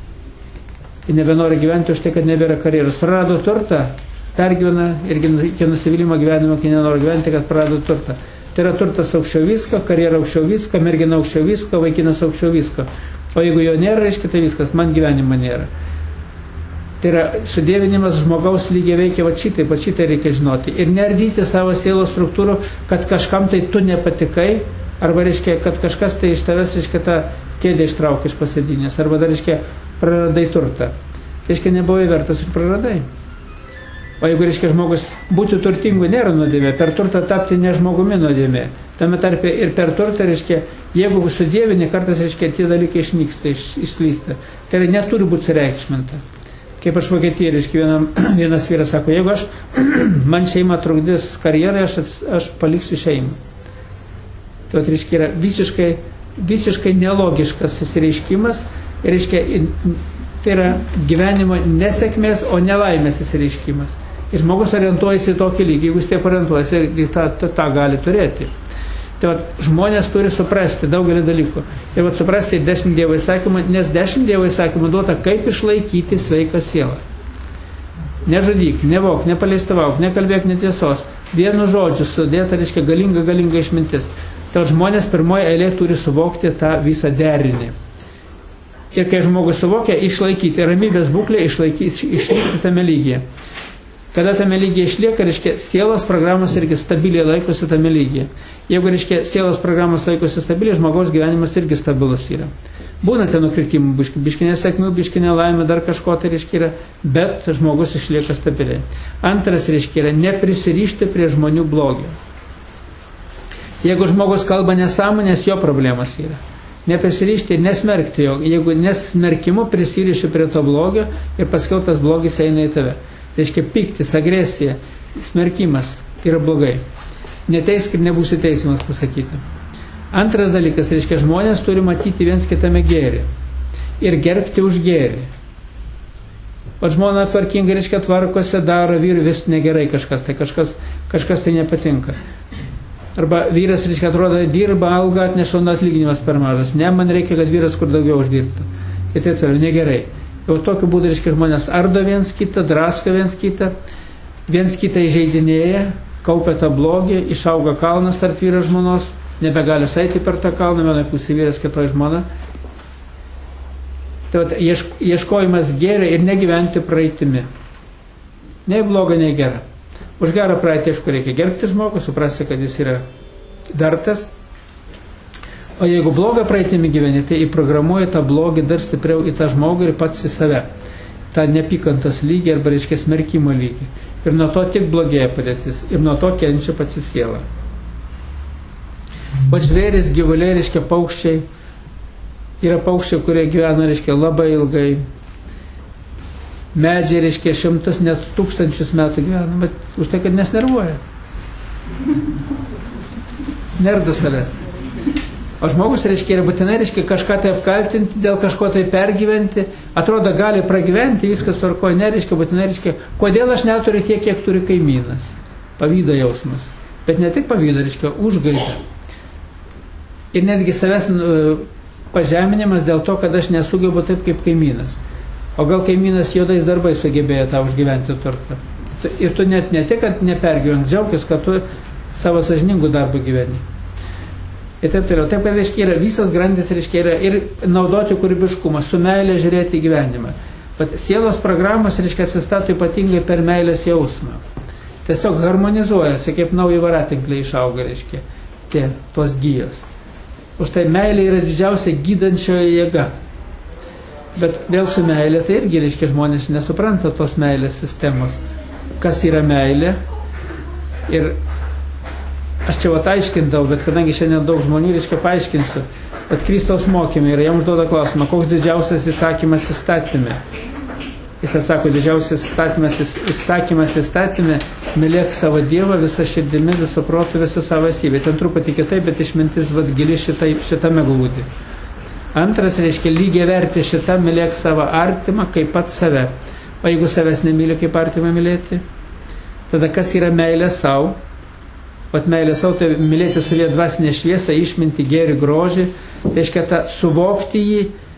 Ir nebenori gyventi už tai, kad nebėra karjeros. Prarado turtą, pergyvena irgi iki nusivylimą gyvenimo, kai nenori gyventi, kad prarado turtą. Tai yra turtas aukščiau visko, karjera aukščiau visko, mergina aukščiau visko, vaikinas aukščiau visko. O jeigu jo nėra, reiškia, tai viskas, man gyvenimo nėra. Tai yra sudėvinimas žmogaus lygiai veikia, va šitai, va šitai reikia žinoti. Ir neardyti savo sielos struktūrų, kad kažkam tai tu nepatikai, arba reiškia, kad kažkas tai iš tavęs, reiškia, tą kėdę ištraukia iš pasėdinės, arba dar, reiškia, praradai turtą. Reiškia, nebuvai vertas ir praradai. O jeigu, reiškia, žmogus būti turtingu nėra nuodėmė, per turtą tapti ne žmogumi nuodėmė. Tame tarpe ir per turtą, reiškia, jeigu sudėvini, kartais, reiškia, tie dalykai išnyksta, iš, išslysta. Tai yra, neturi būti sureikšminta. Kaip aš Vokietijai, reiškia, vienam, vienas vyras sako, jeigu aš, man šeima trukdys karjerai, aš, aš paliksiu šeimą. Tai, reiškia, yra visiškai, visiškai nelogiškas įsireiškimas. Reiškia, tai yra gyvenimo nesėkmės, o nelaimės įsireiškimas. Ir žmogus orientuojasi į tokį lygį, jeigu jis taip orientuojasi, tą, tą, tą gali turėti. Tai va, žmonės turi suprasti daugelį dalykų. Ir va, suprasti dešimt dievo įsakymų, nes dešimt dievo įsakymų duota, kaip išlaikyti sveiką sielą. Nežudyk, nevok, nepaleistavauk, nekalbėk netiesos. Vienu žodžiu sudėta, reiškia, galinga, galinga išmintis. Tai žmonės pirmoje eilėje turi suvokti tą visą derinį. Ir kai žmogus suvokia, išlaikyti ramybės būklę, išlaikyti, išlikti tame lygyje. Kada tame lygyje išlieka, reiškia, sielos programos irgi stabiliai laikosi tame lygyje. Jeigu, reiškia, sielos programos laikosi stabiliai, žmogaus gyvenimas irgi stabilus yra. Būna ten nukrypimų, biškinė sėkmių, biškinė laimė, dar kažko tai, reiškia, yra, bet žmogus išlieka stabiliai. Antras, reiškia, yra neprisirišti prie žmonių blogio. Jeigu žmogus kalba nesąmonės, jo problemas yra. Neprisirišti ir nesmerkti jo. Jeigu nesmerkimu prisiriši prie to blogio ir paskiau tas blogis eina į tave. Tai reiškia, piktis, agresija, smerkimas yra blogai. Neteisk ir nebūsi teisimas pasakyti. Antras dalykas, reiškia, žmonės turi matyti viens kitame gėrį ir gerbti už gėrį. O žmona tvarkingai, reiškia, tvarkosi, daro, vyrui vis negerai kažkas, tai kažkas, kažkas tai nepatinka. Arba vyras, reiškia, atrodo, dirba, alga atneša, atlyginimas per mažas. Ne, man reikia, kad vyras kur daugiau uždirbtų. Ir taip toliau, negerai. Jau tokiu būdu, reiškia, žmonės ardo viens kitą, drasko viens kitą, viens kitą įžeidinėja, kaupia tą blogį, išauga kalnas tarp vyro žmonos, nebegali eiti per tą kalną, vienoje pusėje vyras, kitoje žmona. Tai vat, ieškojimas gėrio ir negyventi praeitimi. Nei bloga, nei gera. Už gerą praeitį, aišku, reikia gerbti žmogų, suprasti, kad jis yra vertas. O jeigu blogą praeitimi gyveni, tai įprogramuoji tą blogį dar stipriau į tą žmogų ir pats į save. tą nepykantos lygį arba, reiškia, smerkimo lygį. Ir nuo to tik blogėja padėtis. Ir nuo to kenčia pati siela. O žvėris, gyvuliai, reiškia, paukščiai. Yra paukščiai, kurie gyvena, reiškia, labai ilgai. Medžiai, reiškia, šimtus, net tūkstančius metų gyvena, bet už tai, kad nesnervuoja. Nerdu savęs. O žmogus, reiškia, yra būtinai, reiškia, kažką tai apkaltinti, dėl kažko tai pergyventi. Atrodo, gali pragyventi, viskas tvarkoja, nereiškia, būtinai, reiškia, kodėl aš neturiu tiek, kiek turi kaimynas. Pavydo jausmas. Bet ne tik pavydo, reiškia, užgaida. Ir netgi savęs pažeminimas dėl to, kad aš nesugebu taip kaip kaimynas. O gal kaimynas juodais darbais sugebėjo tą užgyventi turtą. Ir tu net ne tik, kad nepergyvenk, džiaugis, kad tu savo sąžiningų darbų gyveni. Ir taip toliau. Taip, kad, reiškia, yra visas grandis, reiškia, yra ir naudoti kūrybiškumą, su meilė žiūrėti į gyvenimą. Bet sielos programos, reiškia, atsistato ypatingai per meilės jausmą. Tiesiog harmonizuojasi, kaip nauji varatinkliai išauga, reiškia, tie, tos gijos. Už tai meilė yra didžiausia gydančioji jėga. Bet vėl su meilė, tai irgi, reiškia, žmonės nesupranta tos meilės sistemos. Kas yra meilė? Ir aš čia vat aiškindau, bet kadangi šiandien daug žmonių, reiškia, paaiškinsiu. Bet Kristaus mokymai ir jam užduoda klausimą, koks didžiausias įsakymas įstatyme? Jis atsako, didžiausias įstatymas, įsakymas įstatyme, mylėk savo Dievą visą širdimi, visą protų, visą savo esybę. Ten truputį kitaip, bet išmintis vat gili šitai, šitame glūdi. Antras, reiškia, lygiai verti šitą, mylėk savo artimą kaip pat save. O jeigu savęs nemyli, kaip artimą mylėti, tada kas yra meilė savo? Vat meilė savo, tai mylėti savyje dvasinę šviesą, išminti, gėrį, grožį, reiškia, tą suvokti jį,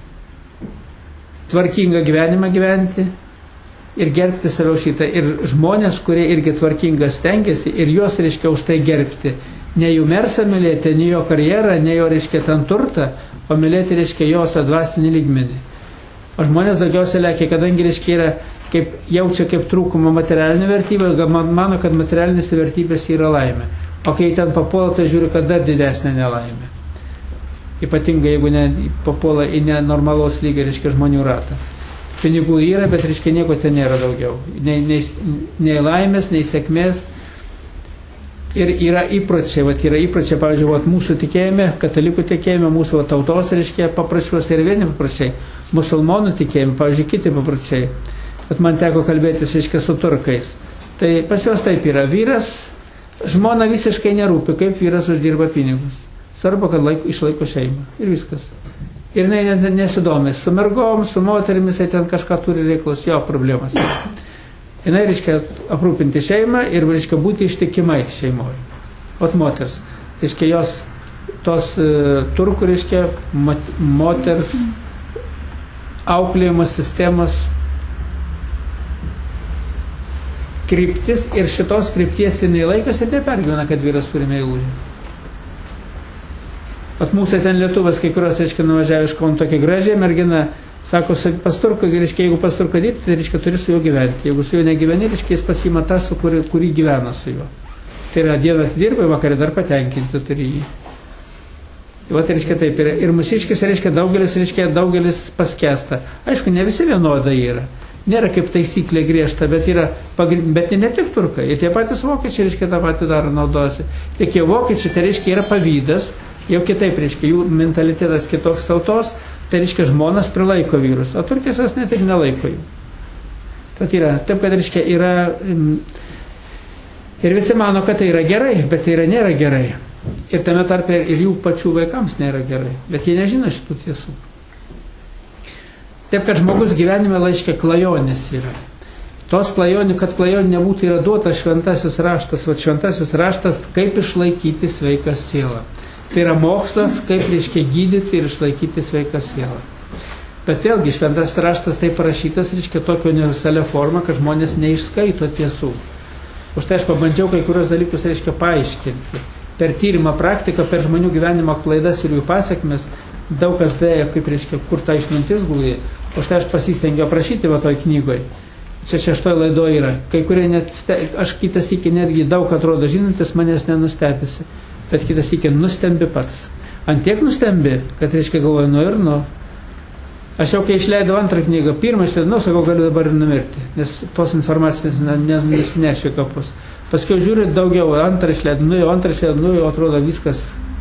tvarkingą gyvenimą gyventi ir gerbti save už šitą. Ir žmonės, kurie irgi tvarkingai stengiasi ir juos, reiškia, už tai gerbti. Ne jų mersą mylėti, ne jo karjerą, ne jo, reiškia, ten turtą, o mylėti, reiškia, jo tą dvasinį lygmenį. O žmonės daugiausiai lėkia, kadangi, reiškia, yra, kaip, jaučia kaip trūkumą materialinį vertybę, mano, kad materialinės vertybės yra laimė. O kai ten papuola, tai žiūri, kad dar didesnė nelaimė. Ypatingai, jeigu ne, papuola į nenormalaus lygį, reiškia, žmonių ratą. Pinigų yra, bet, reiškia, nieko ten nėra daugiau. Nei, nei, nei laimės, nei sėkmės. Ir yra įpročiai, vat yra įpročiai, pavyzdžiui, vat mūsų tikėjime, katalikų tikėjime, mūsų vat tautos, reiškia, paprašiuose ir vieni paprašiai, musulmonų tikėjime, pavyzdžiui, kiti paprašiai. Bet man teko kalbėtis, reiškia, su turkais. Tai pas juos taip yra. Vyras, žmona visiškai nerūpi, kaip vyras uždirba pinigus. Svarbu, kad laiko, išlaiko šeimą. Ir viskas. Ir jinai nesidomi. Su mergom, su moterimis, jie ten kažką turi reiklus, jo problemas. Jinai, reiškia, aprūpinti šeimą ir, reiškia, būti ištikimai šeimoje. Ot moters. Reiškia, jos tos uh, turkų, reiškia, mat, moters auklėjimo sistemos kryptis ir šitos krypties jinai laikas ir nepergyvena, kad vyras turi meilužį. At mūsų ten lietuvas, kai kurios, reiškia, nuvažiavę iš Kauno tokia gražiai mergina, sako, pas turką, reiškia, jeigu pas turką dirbti, tai, reiškia, turi su juo gyventi. Jeigu su juo negyveni, reiškia, jis pasiima tą, su kuri, kurį gyvena su juo. Tai yra, dieną atidirba, vakarį dar patenkinti turi jį. Tai va, tai reiškia, taip yra. Ir mūsiškis, reiškia, daugelis, reiškia, daugelis paskesta. Aišku, ne visi vienodai yra. Nėra kaip taisyklė griežta, bet yra, bet ne tik turkai. Ir tie patys vokiečiai, reiškia, tą patį daro, naudojasi. Tik jie vokiečiai, tai reiškia, yra pavydas. Jau kitaip, reiškia, jų mentalitetas kitoks tautos, tai reiškia, žmonas prilaiko vyrus, o turkijos jos ne tik nelaiko jų. Tad yra, taip, kad reiškia, yra Ir visi mano, kad tai yra gerai, bet tai yra nėra gerai. Ir tame tarpe ir jų pačių vaikams nėra gerai. Bet jie nežino šitų tiesų. Taip, kad žmogus gyvenime laiškia klajonės yra. Tos klajonių, kad klajonių nebūtų, yra duotas šventasis raštas. Va šventasis raštas, kaip išlaikyti sveiką sielą. Tai yra mokslas, kaip reiškia gydyti ir išlaikyti sveiką sielą. Bet vėlgi, šventasis raštas taip parašytas, reiškia tokia universalia forma, kad žmonės neišskaito tiesų. Už tai aš pabandžiau kai kurios dalykus, reiškia, paaiškinti. Per tyrimą praktiką, per žmonių gyvenimo klaidas ir jų pasiekmes, daug kas dėja, kaip reiškia, kur ta išmintis guli. Už tai aš pasistengiu aprašyti va toj knygoje. Čia šeštoj laidoje yra. Kai kurie net, aš kitas iki netgi daug atrodo žinantis, manęs nenustebisi. Bet kitas iki nustembi pats. Antiek nustembi, kad reiškia galvoju, nu ir nu. Aš jau kai išleidau antrą knygą, pirmą išleidau, nu, sakau, galiu dabar ir numirti, nes tos informacijos nesinešė kapus. Paskui žiūrėt daugiau, antrą išleidau, nu jau antrą išleidau, nu jau atrodo viskas.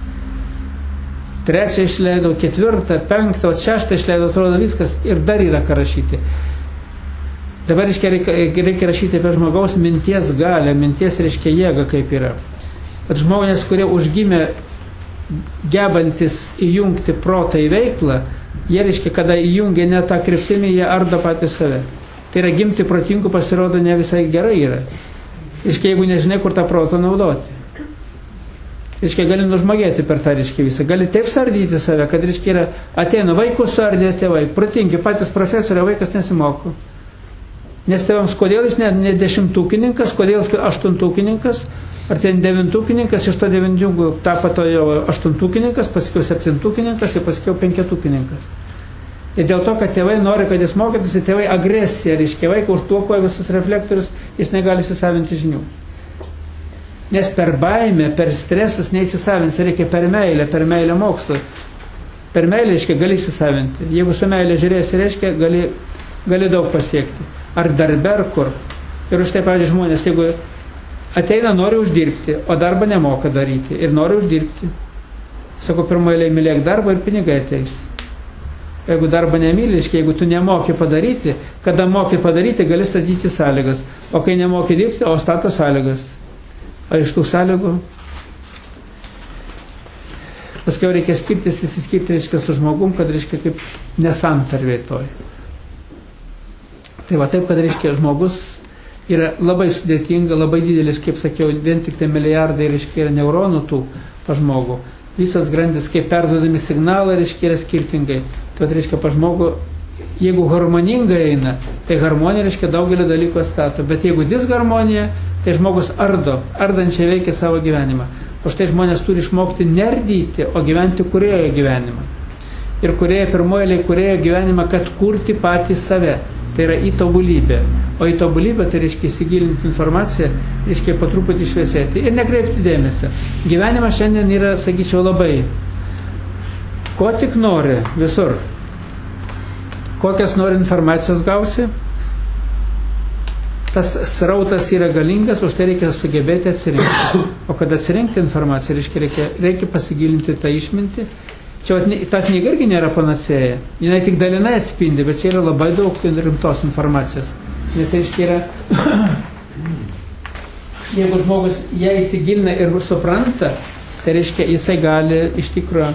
Trečią išleidau, ketvirtą, penktą, šeštą išleidau, atrodo viskas ir dar yra ką rašyti. Dabar reiškia, reikia, reikia rašyti apie žmogaus minties galę, minties reiškia jėgą kaip yra. Bet žmonės, kurie užgimė gebantis įjungti protą į veiklą, jie reiškia, kada įjungia ne tą kryptimį, jie ardo patį save. Tai yra gimti protingų pasirodo ne visai gerai yra. Reiškia, jeigu nežinai, kur tą protą naudoti. Reiškia, gali nužmogėti per tą reiškia visą. Gali taip sardyti save, kad reiškia yra ateina vaikus sardė tėvai, protingi, patys profesorė, vaikas nesimoko. Nes tėvams, kodėl jis ne, ne dešimtukininkas, kodėl aštuntukininkas, ar ten devintukininkas, iš to devintukų tapo to jau aštuntukininkas, paskiau septintukininkas ir paskiau penketukininkas. Ir dėl to, kad tėvai nori, kad jis mokytųsi, tėvai agresija, reiškia vaiką užblokuoja visus reflektorius, jis negali įsisavinti žinių. Nes per baimę, per stresus neįsisavins, reikia per meilę, per meilę mokslo. Per meilę, reiškia, gali įsisavinti. Jeigu su meilė žiūrėsi, reiškia, gali, gali daug pasiekti. Ar darbe, ar kur. Ir už tai, pavyzdžiui, žmonės, jeigu ateina, nori uždirbti, o darbą nemoka daryti ir nori uždirbti. Sako, pirmoje eilėje mylėk darbą ir pinigai ateis. Jeigu darbą nemyli, jeigu tu nemoki padaryti, kada moki padaryti, gali statyti sąlygas. O kai nemoki dirbti, o stato sąlygas. O iš tų sąlygų paskiau reikia skirtis, įsiskirti, reiškia, su žmogum, kad reiškia kaip nesantarvė toj. Tai va taip, kad reiškia žmogus yra labai sudėtinga, labai didelis, kaip sakiau, vien tik tai milijardai, reiškia, yra neuronų tų pa žmogų. Visas grandis, kaip perduodami signalai, reiškia, yra skirtingai. Tai reiškia, pa žmogų, jeigu harmoningai eina, tai harmonija, reiškia, daugelį dalykų stato. Bet jeigu disharmonija, tai žmogus ardo, ardančiai veikia savo gyvenimą. O štai žmonės turi išmokti nerdyti, o gyventi kūrėjo gyvenimą. Ir kūrėjo pirmoji kūrėjo gyvenimą, kad kurti patį save. Tai yra įtobulybė. O įtobulybė tai reiškia įsigilinti informaciją, reiškia po truputį šviesėti ir nekreipti dėmesio. Gyvenimas šiandien yra, sakyčiau, labai. Ko tik nori visur. Kokias nori informacijos gausi. Tas srautas yra galingas, už tai reikia sugebėti atsirinkti. O kad atsirinkti informaciją, reiškia, reikia, reikia pasigilinti tą išmintį. Čia ta knyga irgi nėra panacėja. Jinai tik dalinai atspindi, bet čia yra labai daug rimtos informacijos. Nes reiškia yra, jeigu žmogus ją įsigilina ir supranta, tai reiškia, jisai gali iš tikrųjų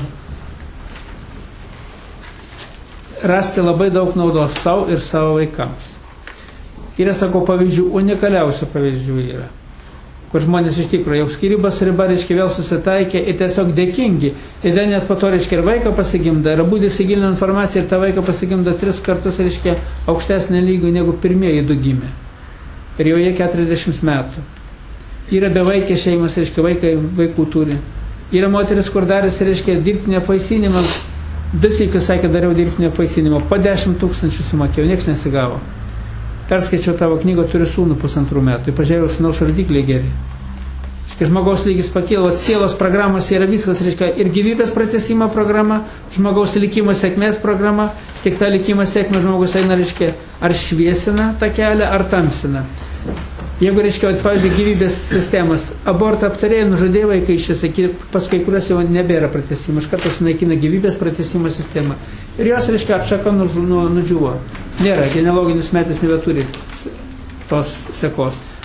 rasti labai daug naudos savo ir savo vaikams. Yra, sako, pavyzdžių, unikaliausių pavyzdžių yra. Kur žmonės iš tikrųjų jau skyrybos riba, reiškia, vėl susitaikė ir tiesiog dėkingi. Ir dar net po to, reiškia, ir vaiką pasigimda, ir abu įsigilina informaciją ir tą vaiką pasigimda tris kartus, reiškia, aukštesnė lygų negu pirmieji du gimė. Ir jau jie keturiasdešimt metų. Yra bevaikė šeimas, reiškia, vaikai, vaikų turi. Yra moteris, kur darėsi, reiškia, dirbtinę apvaisinimą. Du sykius sakė, dariau dirbtinę apvaisinimą. Po dešimt tūkstančių sumokėjau, nieks nesigavo. Perskaičiau tavo knygą, turiu sūnų pusantrų metų. Tai pažiūrėjau, sūnaus rodikliai geri. Reiškia, žmogaus lygis pakilo, sielos programos yra viskas, reiškia, ir gyvybės pratęsimo programa, žmogaus likimo sėkmės programa, tik tą likimo sėkmę žmogus eina, reiškia, ar šviesina tą kelią, ar tamsina. Jeigu, reiškia, pavyzdžiui, gyvybės sistemas, abortą aptarėjai, nužudė vaikai šis, pas kai kurias jau nebėra pratęsimo, iš karto sunaikina gyvybės pratęsimo sistemą. Ir jos, reiškia, atšaka nudžiuvo. Nėra, genealoginis metas nebeturi tos sekos.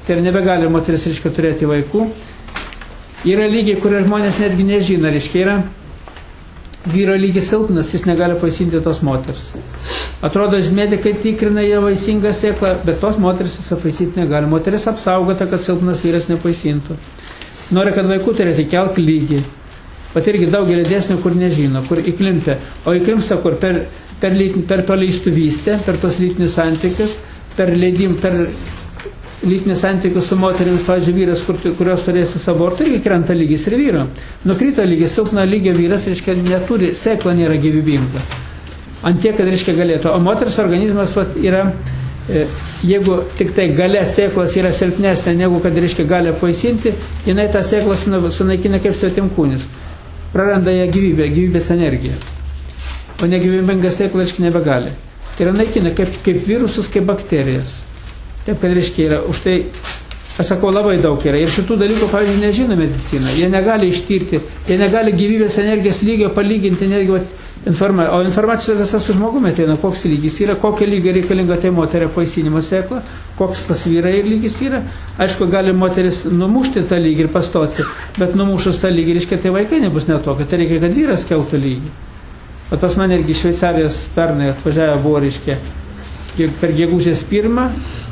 Tai nebegali moteris, reiškia, turėti vaikų. Yra lygiai, kurie žmonės netgi nežino, reiškia, yra vyro lygis silpnas, jis negali paisinti tos moters. Atrodo, medikai tikrina jie vaisingą sėklą, bet tos moteris jis apvaisinti negali. Moteris apsaugota, kad silpnas vyras nepaisintų. Nori, kad vaikų turėti, kelk lygį. Pat irgi daugelį dėsnių, kur nežino, kur įklimpia. O įklimpsta kur? Per, per, per paleistuvystę, per tos lytinius santykius, per leidim, per lytinius santykius su moterimis, pavyzdžiui, vyras, kur, kurios turėsis abortą, irgi krenta lygis ir vyro. Nukrito lygis, silpno lygio vyras, reiškia, neturi, sėkla nėra gyvybinga. Ant tiek, kad, reiškia, galėtų. O moters organizmas vat, yra, e, jeigu tik tai gale sėklos yra silpnesnė, negu kad, reiškia, gali paisinti, jinai tą sėklą sunaikina kaip svetimkūnis. Praranda ją gyvybę, gyvybės energiją. O negyvybinga sėkla, reiškia, nebegali. Tai yra naikina kaip, kaip virusus, kaip bakterijas. Taip, kad, reiškia, yra, už tai, aš sakau, labai daug yra. Ir šitų dalykų, pavyzdžiui, nežino medicina. Jie negali ištirti, jie negali gyvybės energijos lygio palyginti netgi informaciją. O informacija visa su žmogumi ateina, koks lygis yra, kokia lygia reikalinga tai moterio paisinimo sėkla, koks pas vyrą ir lygis yra. Aišku, gali moteris numušti tą lygį ir pastoti, bet numušus tą lygį, reiškia, tai vaikai nebus netokia. Tai reikia, kad vyras keltų lygį. O pas man irgi Šveicarijos pernai atvažiavę buvo, reiškia, per gegužės pirmą,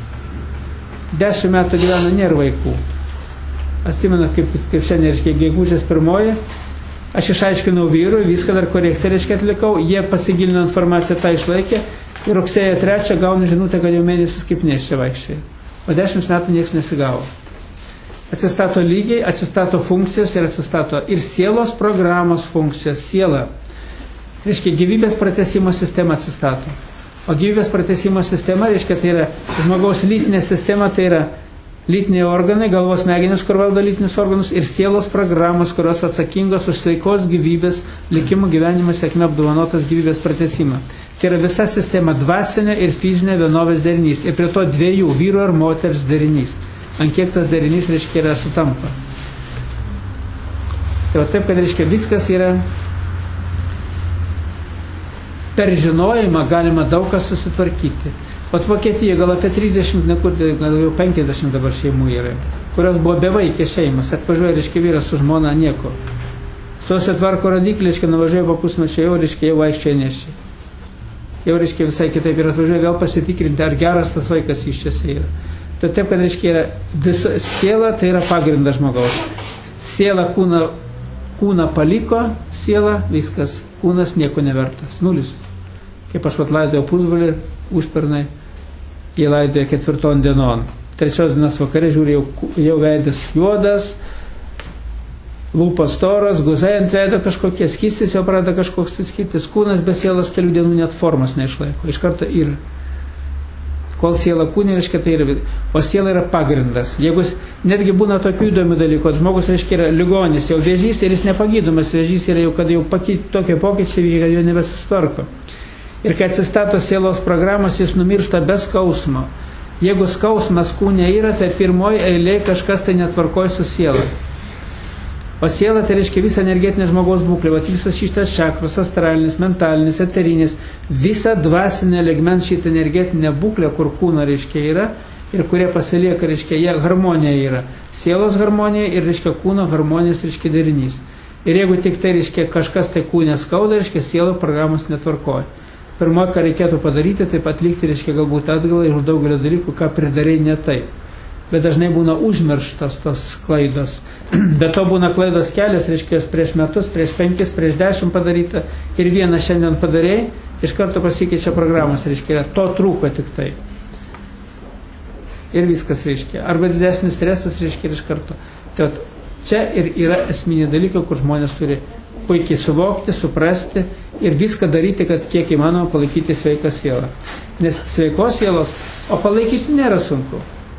dešimt metų gyvena, nėra vaikų. Aš atsimenu, kaip, kaip šiandien, reiškia, gegužės pirmoji, aš išaiškinau vyrui, viską dar korekciją, reiškia, atlikau, jie pasigilino informaciją, tą išlaikė, ir rugsėjo trečią gaunu žinutę, kad jau mėnesis kaip nešia vaikščiai. O dešimt metų niekas nesigavo. Atsistato lygiai, atsistato funkcijos ir atsistato ir sielos programos funkcijos, siela. Reiškia, gyvybės pratęsimo sistema atsistato. O gyvybės pratęsimo sistema, reiškia, tai yra žmogaus lytinė sistema, tai yra lytiniai organai, galvos smegenys, kur valdo lytinius organus, ir sielos programos, kurios atsakingos už sveikos gyvybės, likimo gyvenimo sėkme apdovanotas gyvybės pratęsimą. Tai yra visa sistema dvasinė ir fizinė vienovės derinys. Ir prie to dviejų, vyro ir moters derinys. Ant kiek tas derinys, reiškia, yra sutampa. Tai va taip, kad, reiškia, viskas yra. Per žinojimą galima daug kas susitvarkyti. O Vokietijoje gal apie trisdešimt, nekur, gal jau penkiasdešimt dabar šeimų yra, kurios buvo bevaikės šeimas. Atvažiuoja, reiškia, vyras su žmona nieko. Susitvarko radiklį, reiškia, nuvažiuoja po pusmečio, jau, reiškia, jau vaikščioja neščiai. Jau, reiškia, visai kitaip ir atvažiuoja vėl pasitikrinti, ar geras tas vaikas iščiasi yra. Tai taip, kad, reiškia, yra viso, siela, tai yra pagrindas žmogaus. Siela kūną, kūną paliko, siela, viskas, kūnas nieko nevertas, nulis. Kaip aš vat laidoju pusbrolį užpernai, jie laidoja ketvirton dienon. Trečios dienos vakare žiūri, jau, jau veidas juodas, lūpos storos, guzai ant veido kažkokie, skystis jau pradeda kažkoks skystis, kūnas be sielos kelių dienų net formos neišlaiko. Iš karto yra. Kol siela kūnė, reiškia, tai yra. O siela yra pagrindas. Jeigu netgi būna tokių įdomių dalykų, žmogus, reiškia, yra ligonis, jau vėžys ir jis nepagydomas, vėžys yra jau, kad jau paky, tokie pokyčiai, kad jau nebesistarko. Ir kai atsistato sielos programos, jis numiršta be skausmo. Jeigu skausmas kūne yra, tai pirmoji eilė kažkas tai netvarkoja su siela. O siela tai reiškia visą energetinę žmogaus būklę, vat visas šitas čakras, astralinis, mentalinis, eterinis, visa dvasinė ligmens šitą energetinę būklę, kur kūno, reiškia, yra ir kurie pasilieka, reiškia, jie harmonija yra. Sielos harmonija ir, reiškia, kūno harmonijos, reiškia, derinys. Ir jeigu tik tai, reiškia, kažkas tai kūne skauda, reiškia, sielo programos netvarkoja. Pirma, ką reikėtų padaryti, taip atlikti, reiškia, galbūt atgalą ir už daugelio dalykų, ką pridarai ne taip. Bet dažnai būna užmirštas tos klaidos. Bet to būna klaidos kelias, reiškia, prieš metus, prieš penkis, prieš dešimt padaryta ir vieną šiandien padarėjai, iš karto pasikeičia programos, reiškia, to trūko tik tai. Ir viskas, reiškia. Arba didesnis stresas, reiškia, iš karto. Tai čia ir yra esminiai dalykai, kur žmonės turi puikiai suvokti, suprasti ir viską daryti, kad kiek įmanoma palaikyti sveiką sielą. Nes sveikos sielos, o palaikyti nėra sunku.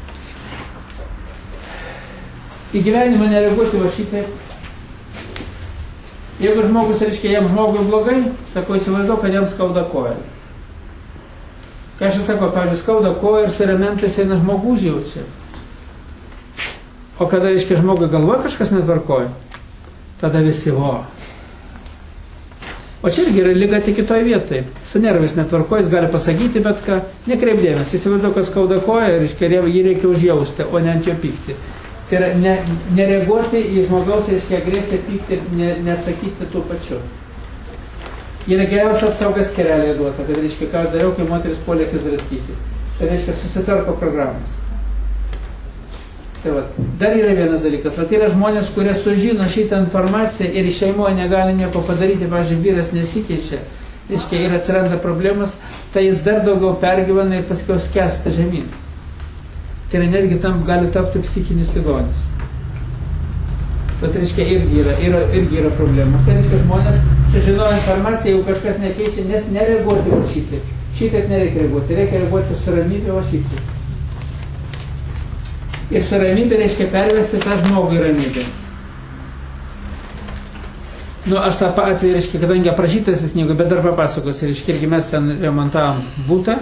Į gyvenimą nereaguoti va šitaip. Jeigu žmogus, reiškia, jam žmogui blogai, sako, įsivaizduoju, kad jam skauda koją. Ką aš sakau, pavyzdžiui, skauda koją ir su elementais eina žmogus jaučia. O kada, reiškia, žmogui galvoja kažkas netvarkoja, tada visi vo. O čia irgi yra lyga tik kitoje vietoje. Su nervais netvarko, jis gali pasakyti, bet ką, nekreipdėmės. Įsivaizduoju, kad skauda koja ir jį reikia užjausti, o ne ant jo pykti. Tai yra ne, nereaguoti į žmogaus, reiškia, agresiją, pykti ir ne, neatsakyti tuo pačiu. Yra geriausia apsaugas skerelė duota, kad reiškia, ką aš dariau, kai moteris puolė akis draskyti. Tai reiškia, susitvarko programas. Tai va, dar yra vienas dalykas. Va, tai yra žmonės, kurie sužino šitą informaciją ir šeimoje negali nieko padaryti, pavyzdžiui, vyras nesikeičia, reiškia, ir atsiranda problemas, tai jis dar daugiau pergyvena ir paskui skęsta žemyn. Tai yra netgi tam gali tapti psichinis ligonis. Bet reiškia, irgi yra, yra, irgi yra problemas. Tai reiškia, žmonės sužinojo informaciją, jeigu kažkas nekeičia, nes nereaguoti va šitaip. Šitaip nereikia reaguoti, reikia reaguoti su ramybė, o šitaip. Ir su ramybė reiškia pervesti tą žmogų į ramybę. Nu, aš tą patį, reiškia, kadangi aprašytas jis nieko, bet dar papasakosiu, reiškia, irgi mes ten remontavom butą,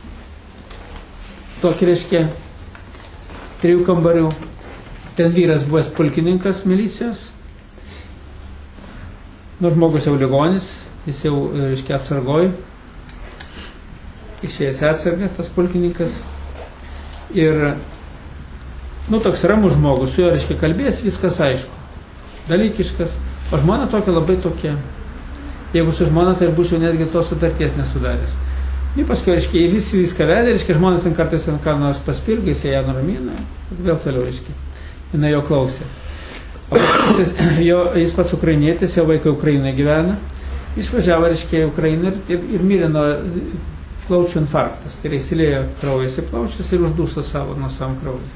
tokį, reiškia, trijų kambarių. Ten vyras buvęs pulkininkas milicijos, nu, žmogus jau ligonis, jis jau, reiškia, atsargoj, išėjęs atsargą, tas pulkininkas, ir, nu, toks ramus žmogus, su juo, reiškia, kalbės, viskas aišku, dalykiškas, o žmona tokia labai tokia, jeigu su žmona, tai ir būčiau netgi tos sutarties nesudaręs. Ir paskui, reiškia, vis, viską vedė, reiškia, žmona ten kartais ant ką nors paspirga, jis ją nuramina, vėl toliau, reiškia, jinai jo klausė. O jis, jo, jis pats ukrainietis, jo vaikai Ukrainoje gyvena, išvažiavo, reiškia, į Ukrainą ir, ir, ir mirė nuo plaučių infarktas, tai įsilėjo kraujas į plaučius ir užduso savo nuo savam kraują.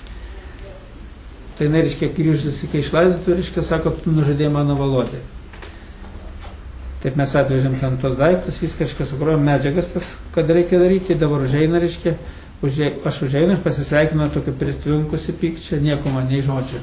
Tai jinai, reiškia, grįžusi, kai išlaidotų, reiškia, sako, tu nužudėjai mano Volodį. Taip mes atvežėm ten tos daiktus, viską, reiškia, sukrojom medžiagas tas, kad reikia daryti, dabar užeina, reiškia, užė, aš užeinu, aš pasisveikinu tokį pritvinkusi pykčią, nieko man nei žodžio.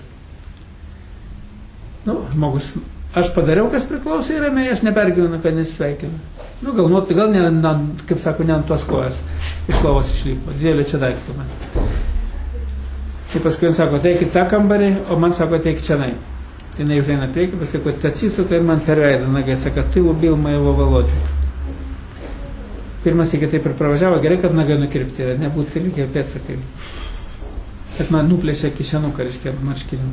Nu, žmogus, aš padariau, kas priklausė ir ramiai, aš nepergyvenu, kad nesisveikinu. Nu, gal, nu, gal ne, na, kaip sako, ne ant tos kojas iš lovos išlipo, didelį čia daiktų man. Tai paskui jis sako, teikit tą kambarį, o man sako, teikit čia nai. Jinai užeina priekį, pasako, atsisuka ir man per veidą nagai, sako, tai ubil mojevo Volodį. Pirmas iki taip ir pravažiavo, gerai, kad nagai nukirpti yra, nebūtų lygiai pėdsakai. Bet man nuplėšė kišenuką, reiškia, marškinių.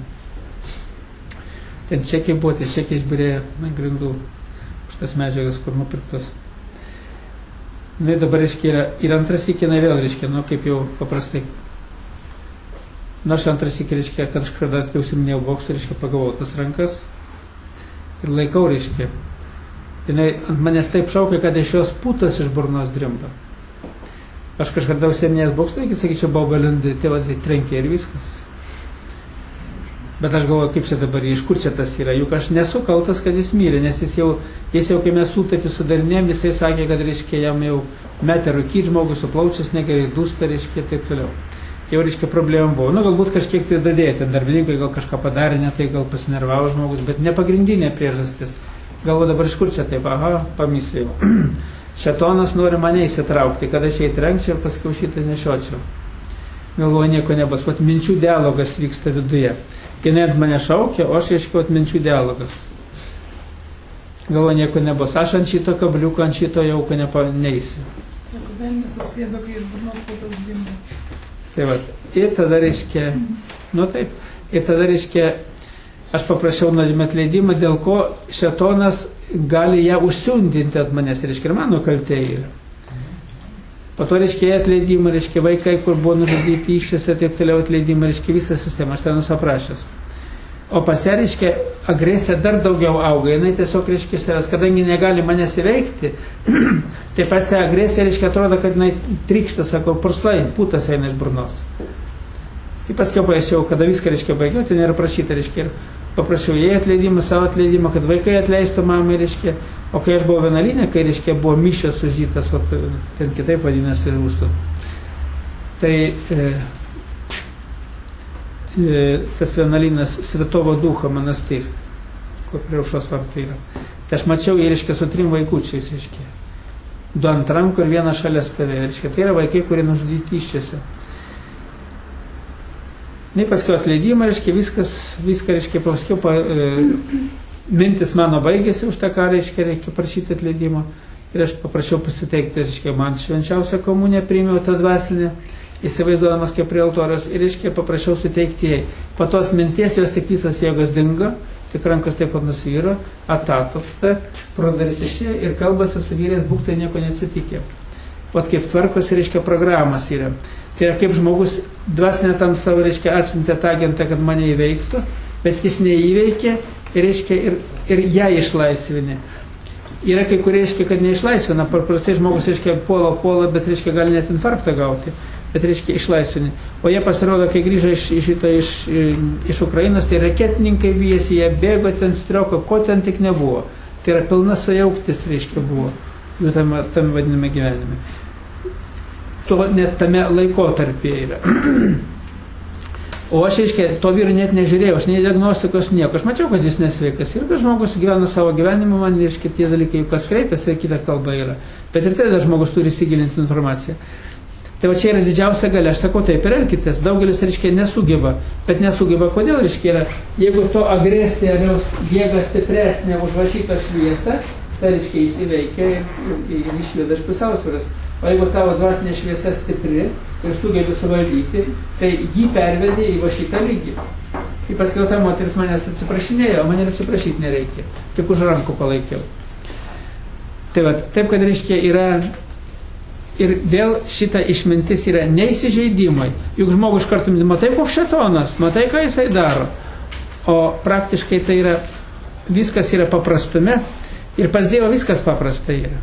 Ten čekiai buvo, tai čekiai išbirėjo ant grindų už tas medžiagas, kur nupirktos. Nu, dabar, reiškia, yra, ir antras iki vėl, reiškia, nu, kaip jau paprastai. Nors antras iki, reiškia, kad aš kada užsiminėjau boksą, reiškia, pagavau tas rankas ir laikau, reiškia. Jinai ant manęs taip šaukia, kad iš jos putas iš burnos drimba. Aš kažkada užsiminėjęs boksą, tai sakyčiau, baubalindai, tai vadai trenkė ir viskas. Bet aš galvoju, kaip čia dabar, iš kur čia tas yra, juk aš nesu kaltas, kad jis mirė, nes jis jau, jis jau kai mes sutartį sudarinėjom, jisai sakė, kad, reiškia, jam jau metė rūkyt žmogus, suplaučias negerai, dūsta, reiškia, taip toliau. Jau, reiškia, problemų buvo. Nu, galbūt kažkiek tai dadėjo, ten darbininkai gal kažką padarė, ne tai gal pasinervavo žmogus, bet ne pagrindinė priežastis. Galvo dabar iš kur čia taip, aha, pamislėjau. Šetonas nori mane įsitraukti, kad aš jai trenkčiau ir paskui šitą nešiočiau. Galvoju, nieko nebus, vat minčių dialogas vyksta viduje. Jinai ant mane šaukia, o aš ieškiau minčių dialogas. Galvoju, nieko nebus, aš ant šito kabliuko, ant šito jauko nepa, neįsiu. Sako, velnis apsėdo, kai iš burnos putas gimė. Tai va, ir tada reiškia, nu taip, ir tada reiškia, aš paprašiau nuodėmės atleidimą, dėl ko šetonas gali ją užsiundinti ant manęs, reiškia, ir mano kaltė yra. Po to, reiškia, atleidimą, reiškia, vaikai, kur buvo nužudyti iščiose, taip toliau atleidimą, reiškia, visą sistemą, aš ten nusaprašęs. O pas ją, reiškia, agresija dar daugiau auga, jinai tiesiog, reiškia, savęs, kadangi negali manęs įveikti, tai pas ją agresija, reiškia, atrodo, kad jinai trykšta, sako, purslai, putas eina iš burnos. Ir paskiau paaiškiau, kada viską, reiškia, baigiau, ten yra prašyta, reiškia, ir paprašiau jai atleidimą, savo atleidimą, kad vaikai atleistų mamai, reiškia, o kai aš buvau vienuolyne, kai, reiškia, buvo mišios sužytas, o ten kitaip vadinasi rusų. Tai e, e, tas vienuolynas Svetovo Ducho monastir, kur prie Aušros vartų yra. Tai aš mačiau, jie, reiškia, su trim vaikučiais, reiškia. Du ant rankų ir vieną šalia stovėjo, reiškia. Tai yra vaikai, kurie nužudyti iščiose. Ne paskui atleidimą, reiškia, viskas, viską, reiškia, paskiau pa, e, mintis mano baigėsi už tą, ką reiškia, reikia prašyti atleidimo. Ir aš paprašiau pasiteikti, reiškia, man švenčiausią komuniją priėmiau tą dvasinę, įsivaizduodamas kaip prie altoriaus, ir reiškia, paprašiau suteikti jai. Po tos minties jos tik visos jėgos dingo, tik rankos taip pat nusvyro, atatopsta, prodaris išėjo ir kalbasi su vyrais, būk tai nieko neatsitikė. Vat kaip tvarkos, reiškia, programas yra. Tai yra kaip žmogus dvasinę tam savo, reiškia, atsiuntė tą agentą, kad mane įveiktų, bet jis neįveikė ir, reiškia, ir, ir ją išlaisvinė. Yra kai kurie, reiškia, kad neišlaisvina, paprastai žmogus, reiškia, puola, puola, bet, reiškia, gali net infarktą gauti, bet, reiškia, išlaisvinė. O jie pasirodo, kai grįžo iš, iš, iš, iš Ukrainos, tai raketininkai vyjasi, jie bėgo ten strioko, ko ten tik nebuvo. Tai yra pilna sujauktis, reiškia, buvo jų tam, tam vadiname gyvenime. To net tame laikotarpyje yra. O aš, reiškia, to vyru net nežiūrėjau, aš nei diagnostikos nieko, aš mačiau, kad jis nesveikas. Ir žmogus gyvena savo gyvenimą, man, reiškia, tie dalykai, kas kreipiasi, kita kalba yra. Bet ir tada žmogus turi įsigilinti informaciją. Tai va čia yra didžiausia galia, aš sakau, taip ir elkitės. Daugelis, reiškia, nesugeba, bet nesugeba, kodėl, reiškia, yra, jeigu to agresija ar jos jėga stipresnė už va šitą šviesą, tai, reiškia, jis įveikia ir, ir, ir išveda iš pusiausvyros. O jeigu tavo dvasinė šviesa stipri ir sugebi suvaldyti, tai jį pervedė į va šitą lygį. Ir paskiau ta moteris manęs atsiprašinėjo, o man ir atsiprašyti nereikia. Tik už rankų palaikiau. Tai va, taip, kad, reiškia, yra ir vėl šita išmintis yra neįsižeidimai. Juk žmogus kartu, matai, koks šetonas, matai, ką jisai daro. O praktiškai tai yra, viskas yra paprastume ir pas Dievą viskas paprasta yra.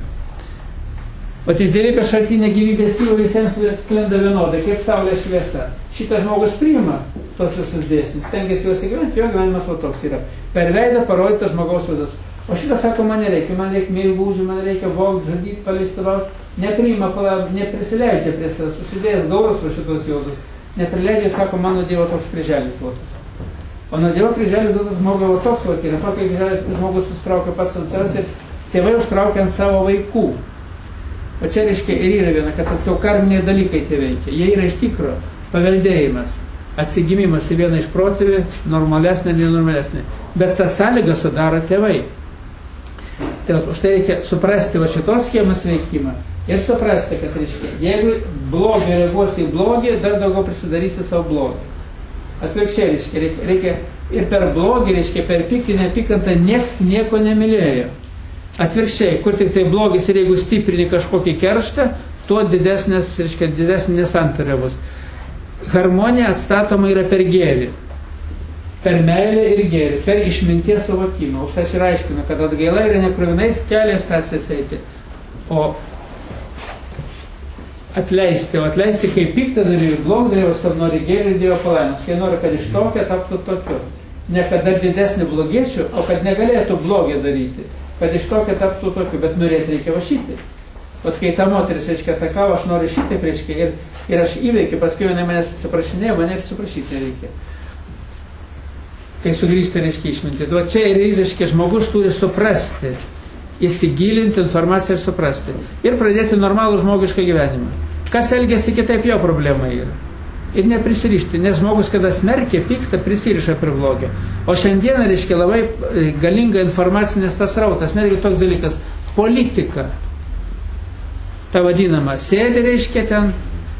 O iš dievybės šaltinė gyvybės įvo visiems sklenda vienodai, kaip saulės šviesa. Šitas žmogus priima tos visus dėsnius, stengiasi juos įgyventi, jo gyvenimas va toks yra. Per veidą parodytas žmogaus vadas. O šitas sako, man nereikia, man reikia meilūžių, man reikia vogti, žadyti, paleistuvauti. Nepriima, neprisileidžia prie savęs, susidėjęs gauras va šitos jaudus. Neprileidžia, sako, mano Dievo toks kryželis duotas. O nuo Dievo kryželis duotas žmogaus va toks va yra. Tokį žmogus susitraukia pats ant savęs ir tėvai užtraukia ant savo vaikų. O čia, reiškia, ir yra viena, kad paskiau karminiai dalykai tai veikia. Jie yra iš tikro paveldėjimas, atsigimimas į vieną iš protėvių, normalesnė, nenormalesnė. Bet tą sąlygą sudaro tėvai. Tai va, už tai reikia suprasti va šitos schemos veikimą ir suprasti, kad, reiškia, jeigu blogį reaguosi į blogį, dar daugiau prisidarysi savo blogį. Atvirkščiai, reiškia, reikia, reikia ir per blogį, reiškia, per pyktį, neapykantą nieks nieko nemylėjo. Atvirkščiai, kur tik tai blogis ir jeigu stiprini kažkokį kerštą, tuo didesnės, reiškia, didesnė nesantarė bus. Harmonija atstatoma yra per gėrį, per meilę ir gėrį, per išminties suvokimą. Už tai aš ir aiškinu, kad atgaila yra nekruvinais keliais stacijas eiti, o atleisti, o atleisti kaip piktą darį ir blogą darį, o tam nori gėrį ir Dievo palaimus, kai nori, kad iš tokio taptų tokiu. Ne kad dar didesnį blogiečių, o kad negalėtų blogį daryti. Kad iš tokio taptų tokiu, bet norėti reikia va šitai. Vat kai ta moteris, reiškia, atakavo, aš noriu šitai, reiškia, ir, ir aš įveikiu, paskui jinai manęs atsiprašinėjo, mane atsiprašyti nereikia. Kai sugrįžta, reiškia, išminti. Va čia ir, reiškia, žmogus turi suprasti, įsigilinti informaciją ir suprasti. Ir pradėti normalų žmogišką gyvenimą. Kas elgiasi kitaip, jo problema yra. Ir neprisirišti, nes žmogus, kada smerkia, pyksta, prisiriša prie blogio. O šiandieną, reiškia, labai galinga informacinės tas rautas, netgi toks dalykas, politika, ta vadinama, sėdi, reiškia, ten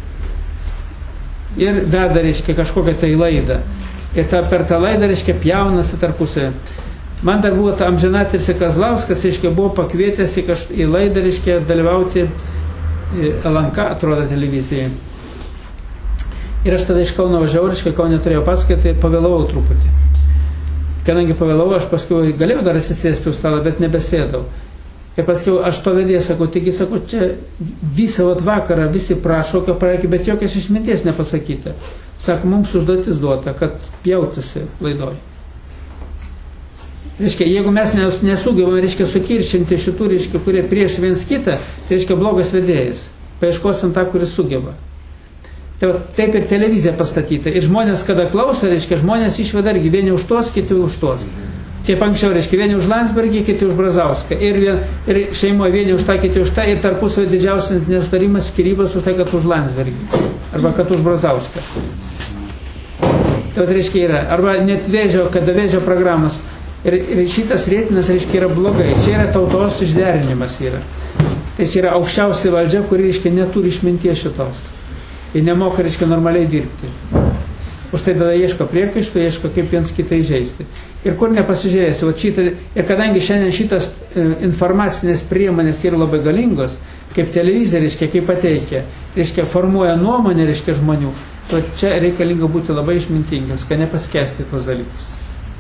ir veda, reiškia, kažkokią tai laidą. Ir ta, per tą laidą, reiškia, pjaunasi tarpusavį. Man dar buvo ta amžinatilsį Kazlauskas, reiškia, buvo pakvietęs į, kaž... į laidą, reiškia, dalyvauti L N K, atrodo, televizijai. Ir aš tada iš Kauno važiavau, reiškia, Kaune turėjau paskaitą ir pavėlavau truputį. Kadangi pavėlavau, aš paskui galėjau dar atsisėsti už stalą, bet nebesėdau. Ir paskui aš to vedėjau, sakau, taigi, sakau, čia visą vat vakarą visi prašo, kad praeikį, bet jokios išminties nepasakyta. Sako, mums užduotis duota, kad pjautųsi laidoj. Reiškia, jeigu mes nesugebam, reiškia, sukiršinti šitų, reiškia, kurie prieš viens kitą, tai reiškia blogas vedėjas. Paieškosim tą, kuris sugeba. Tai, taip ir televizija pastatyta. Ir žmonės, kada klauso, reiškia, žmonės išveda irgi vieni už tos, kiti už tos. Kaip anksčiau, reiškia, vieni už Landsbergį, kiti už Brazauską. Ir, vien, ir šeimoje vieni už tą, kiti už tą. Ir tarpusavio didžiausias nesutarimas, skyrybos už tai, kad už Landsbergį. Arba kad už Brazauską. Tai reiškia yra. Arba net vėžio, kada vėžio programos. Ir, ir šitas rėtinas, reiškia, yra blogai. Čia yra tautos išderinimas yra. Tai čia yra aukščiausia valdžia, kuri, reiškia, neturi išminties šitos. Ir nemoka, reiškia, normaliai dirbti. Už tai tada ieško priekaištų, ieško kaip viens kitai žaisti. Ir kur nepasižiūrėsi, o šitą, ir kadangi šiandien šitas e, informacinės priemonės yra labai galingos, kaip televizija, reiškia, kaip pateikia, reiškia, formuoja nuomonę, reiškia, žmonių, to čia reikalinga būti labai išmintingiams, kad nepaskesti tuos dalykus.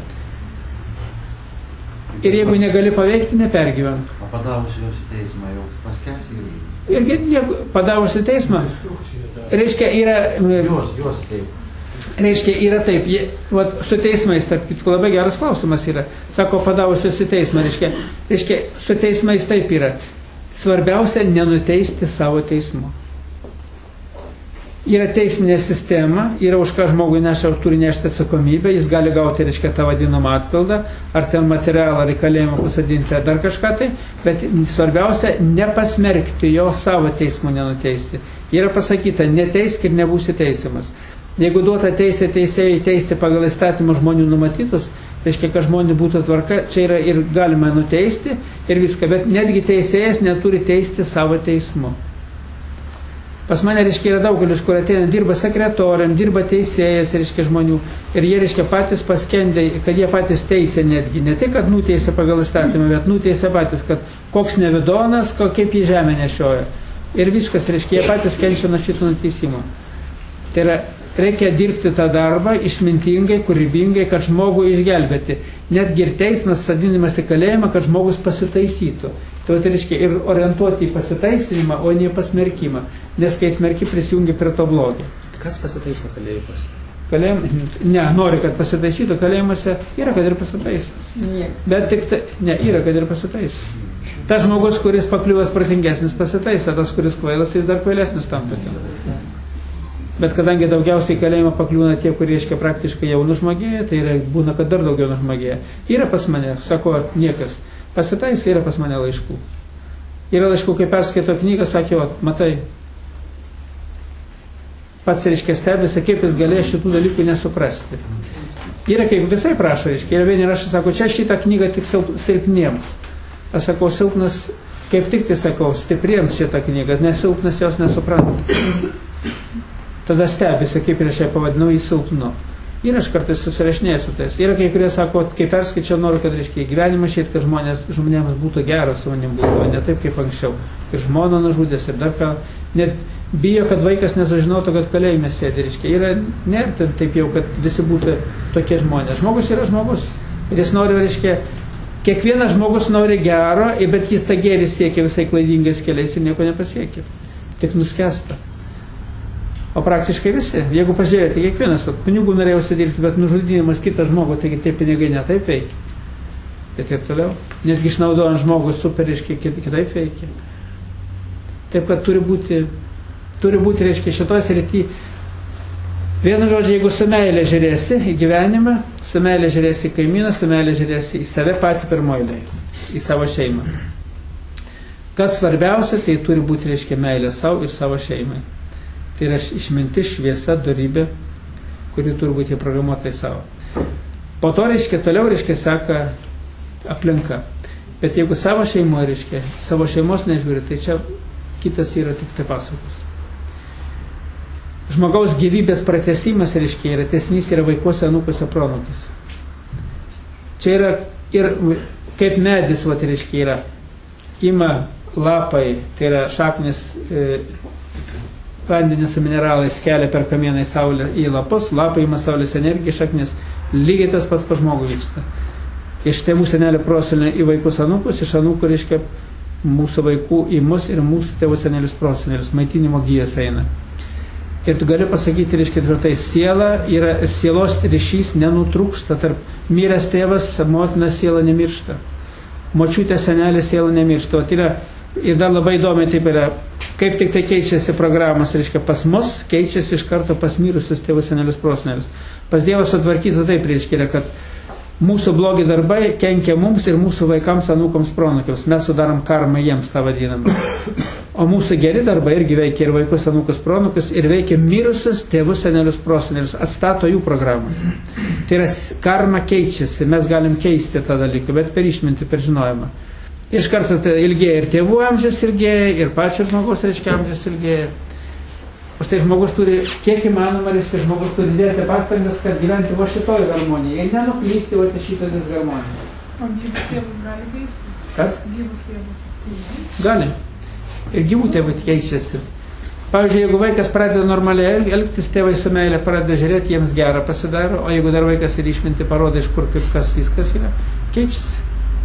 Ir jeigu negali paveikti, nepergyvenk. O padavus juos į teismą, jau paskesi? Irgi jeigu padavus į teismą, reiškia, yra... Juos, juos į teismą. Reiškia, yra taip, jie, vat, su teismais, tarp kitko, labai geras klausimas yra. Sako, padavus juos į teismą, reiškia, reiškia, su teismais taip yra. Svarbiausia, nenuteisti savo teismu. Yra teisminė sistema, yra už ką žmogui neša, turi nešti atsakomybę, jis gali gauti, reiškia, tą vadinamą atpildą, ar ten materialą, ar kalėjimą pasadinti, ar dar kažką tai, bet svarbiausia, nepasmerkti jo savo teismu nenuteisti. Yra pasakyta, neteisk ir nebūsi teisiamas. Jeigu duota teisė teisėjai teisti pagal įstatymą žmonių numatytus, reiškia, kad žmonių būtų tvarka, čia yra ir galima nuteisti ir viską, bet netgi teisėjas neturi teisti savo teismu. Pas mane, reiškia, yra daugelis, kur ateina, dirba sekretoriam, dirba teisėjas, reiškia, žmonių. Ir jie, reiškia, patys paskendė, kad jie patys teisė netgi. Ne tik, kad nuteisė pagal įstatymą, bet nuteisė patys, kad koks nevidonas, kaip jį žemę nešioja. Ir viskas, reiškia, jie patys kenčia nuo šito nuteisimo. Tai yra, reikia dirbti tą darbą išmintingai, kūrybingai, kad žmogų išgelbėti. Netgi ir teismas sadinimas į kalėjimą, kad žmogus pasitaisytų. Tai reiškia ir orientuoti į pasitaisinimą, o ne į pasmerkimą. Nes kai smerki prisijungi prie to blogį. Kas pasitaiso kalėjimas? Kalėjim, ne, nori, kad pasitaisytų, kalėjimuose yra, kad ir pasitaiso. Nie. Bet tik tai, ne, yra, kad ir pasitaiso. Tas žmogus, kuris pakliuvęs protingesnis, pasitaiso, tas, kuris kvailas, jis dar kvailesnis tam tokia. Bet kadangi daugiausiai kalėjimą pakliūna tie, kurie, reiškia, praktiškai jau nužmogėja, tai yra, būna, kad dar daugiau nužmogėja. Yra pas mane, sako niekas, pasitaisė, yra pas mane laiškų. Yra laiškų, kai perskaito knygą, sakė, o, matai, pats, reiškia, stebėsi, kaip jis galėjo šitų dalykų nesuprasti. Yra, kaip visai prašo, reiškia, yra vieni rašai, sako, čia šitą knygą tik silpniems. Aš sakau, silpnas, kaip tik tai sakau, stipriems šitą knygą, nes silpnas jos nesupranta. Tada stebisi, kaip ir aš ją pavadinau, į silpnu. Ir aš kartais susirašinėjau su tais. Yra kai kurie sako, kai perskaičiau, noriu, kad, reiškia, gyvenimą šiaip, kad žmonės, žmonėms būtų geras su manim būtų, ne taip kaip anksčiau. Ir žmona nužudės ir dar ką. Net bijo, kad vaikas nesužinotų, kad kalėjime sėdi, reiškia. Yra, ne, taip jau, kad visi būtų tokie žmonės. Žmogus yra žmogus. Ir jis nori, reiškia, kiekvienas žmogus nori gero, bet jis tą gėrį siekia visai klaidingais keliais ir nieko nepasiekia. Tik nuskesta. O praktiškai visi, jeigu pažiūrėjote, kiekvienas, pinigų norėjau užsidirbti, bet nužudinimas kitą žmogų, taigi tie pinigai ne taip veikia. Ir taip toliau. Netgi išnaudojant žmogus super, reiškia, kitaip veikia. Taip, kad turi būti, turi būti, reiškia, šitoj srity. Vienu žodžiu, jeigu su meilė žiūrėsi į gyvenimą, su meilė žiūrėsi į kaimyną, su meilė žiūrėsi į save patį pirmoji, į savo šeimą. Kas svarbiausia, tai turi būti, reiškia, meilė savo ir savo šeimai. Tai yra išmintis, šviesa, dorybė, kuri turi būti programuota į savo. Po to, reiškia, toliau, reiškia, seka aplinka. Bet jeigu savo šeimo, reiškia, savo šeimos nežiūri, tai čia kitas yra tik tai pasakos. Žmogaus gyvybės pratęsimas, reiškia, yra tesnys, yra vaikuose, anūkuose, pronukis. Čia yra ir kaip medis, va, tai reiškia, yra ima lapai, tai yra šaknis, e, vandenis su mineralais kelia per kamieną į saulę į lapus, lapai ima saulės energiją, šaknis, lygiai tas pats pas žmogų vyksta. Iš tėvų senelių prosenelių į vaikus anūkus, iš anūkų, reiškia, mūsų vaikų į mus ir mūsų tėvų senelius prosenelius, maitinimo gyjas eina. Ir tu gali pasakyti, reiškia, tvirtai, siela yra ir sielos ryšys nenutrūksta, tarp miręs tėvas, motina siela nemiršta, močiutė senelė siela nemiršta. O tai yra, ir dar labai įdomi taip yra, kaip tik tai keičiasi programos, reiškia, pas mus keičiasi iš karto pas mirusius tėvus senelius prosenelius. Pas Dievą sutvarkyta taip, reiškia, kad mūsų blogi darbai kenkia mums ir mūsų vaikams, anūkams, pronukiams. Mes sudarom karmą jiems, tą vadinamą. O mūsų geri darbai irgi veikia ir vaikus, anūkus, pronukus, ir veikia mirusius tėvus, senelius, prosenelius, atstato jų programas. Tai yra karma keičiasi, mes galim keisti tą dalyką, bet per išmintį, per žinojimą. Iš karto tai ilgėja ir tėvų amžius ilgėja, ir pačio žmogaus, reiškia, amžius ilgėja. O štai žmogus turi, kiek įmanoma, reiškia, žmogus turi dėti pastangas, kad gyventi va šitoj harmonijai ir nenuklysti va šitą disharmoniją. O gyvus tėvus gali keisti? Kas? Gyvus tėvus. Gali. Ir gyvų tėvų keičiasi. Pavyzdžiui, jeigu vaikas pradeda normaliai elgtis, tėvai su meilė pradeda žiūrėti, jiems gerą pasidaro, o jeigu dar vaikas ir išminti parodo, iš kur kaip kas viskas yra, keičiasi.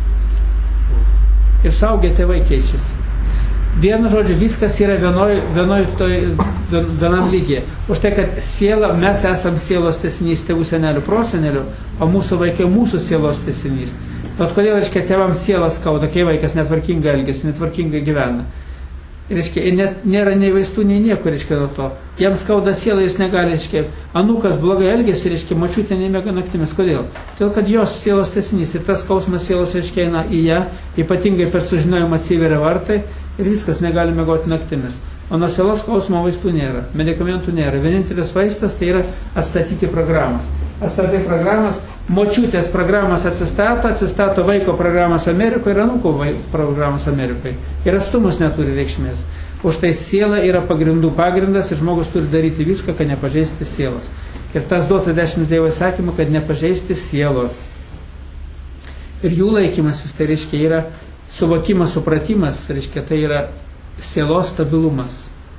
Ir suaugę tėvai keičiasi. Vienu žodžiu, viskas yra vienoj, vienoj toj, vienam lygyje. Už tai, kad siela, mes esam sielos tęsinys tėvų, senelių, prosenelių, o mūsų vaikai mūsų sielos tęsinys. Bet kodėl, reiškia, tėvams sielas skauda, kai vaikas netvarkingai elgesi, netvarkingai gyvena. Reiškia, net nėra nei vaistų, nei nieko, reiškia, nuo to. Jam skauda siela, jis negali, reiškia, anūkas blogai elgesi, reiškia, močiutė nemiega naktimis. Kodėl? Todėl, kad jos sielos tęsinys ir tas skausmas sielos, reiškia, eina į ją, ypatingai per sužinojimą atsiveria vartai ir viskas, negali miegoti naktimis. O nuo sielos skausmo vaistų nėra, medikamentų nėra. Vienintelis vaistas tai yra atstatyti programas. Atstatai programas, močiutės programas atsistato, atsistato vaiko programas Amerikoje ir anūko programas Amerikoje. Ir atstumas neturi reikšmės. Už tai siela yra pagrindų pagrindas ir žmogus turi daryti viską, kad nepažeisti sielos. Ir tas duota dešimt Dievo įsakymų, kad nepažeisti sielos. Ir jų laikymasis, tai reiškia, yra suvokimas, supratimas, reiškia, tai yra sielos stabilumas.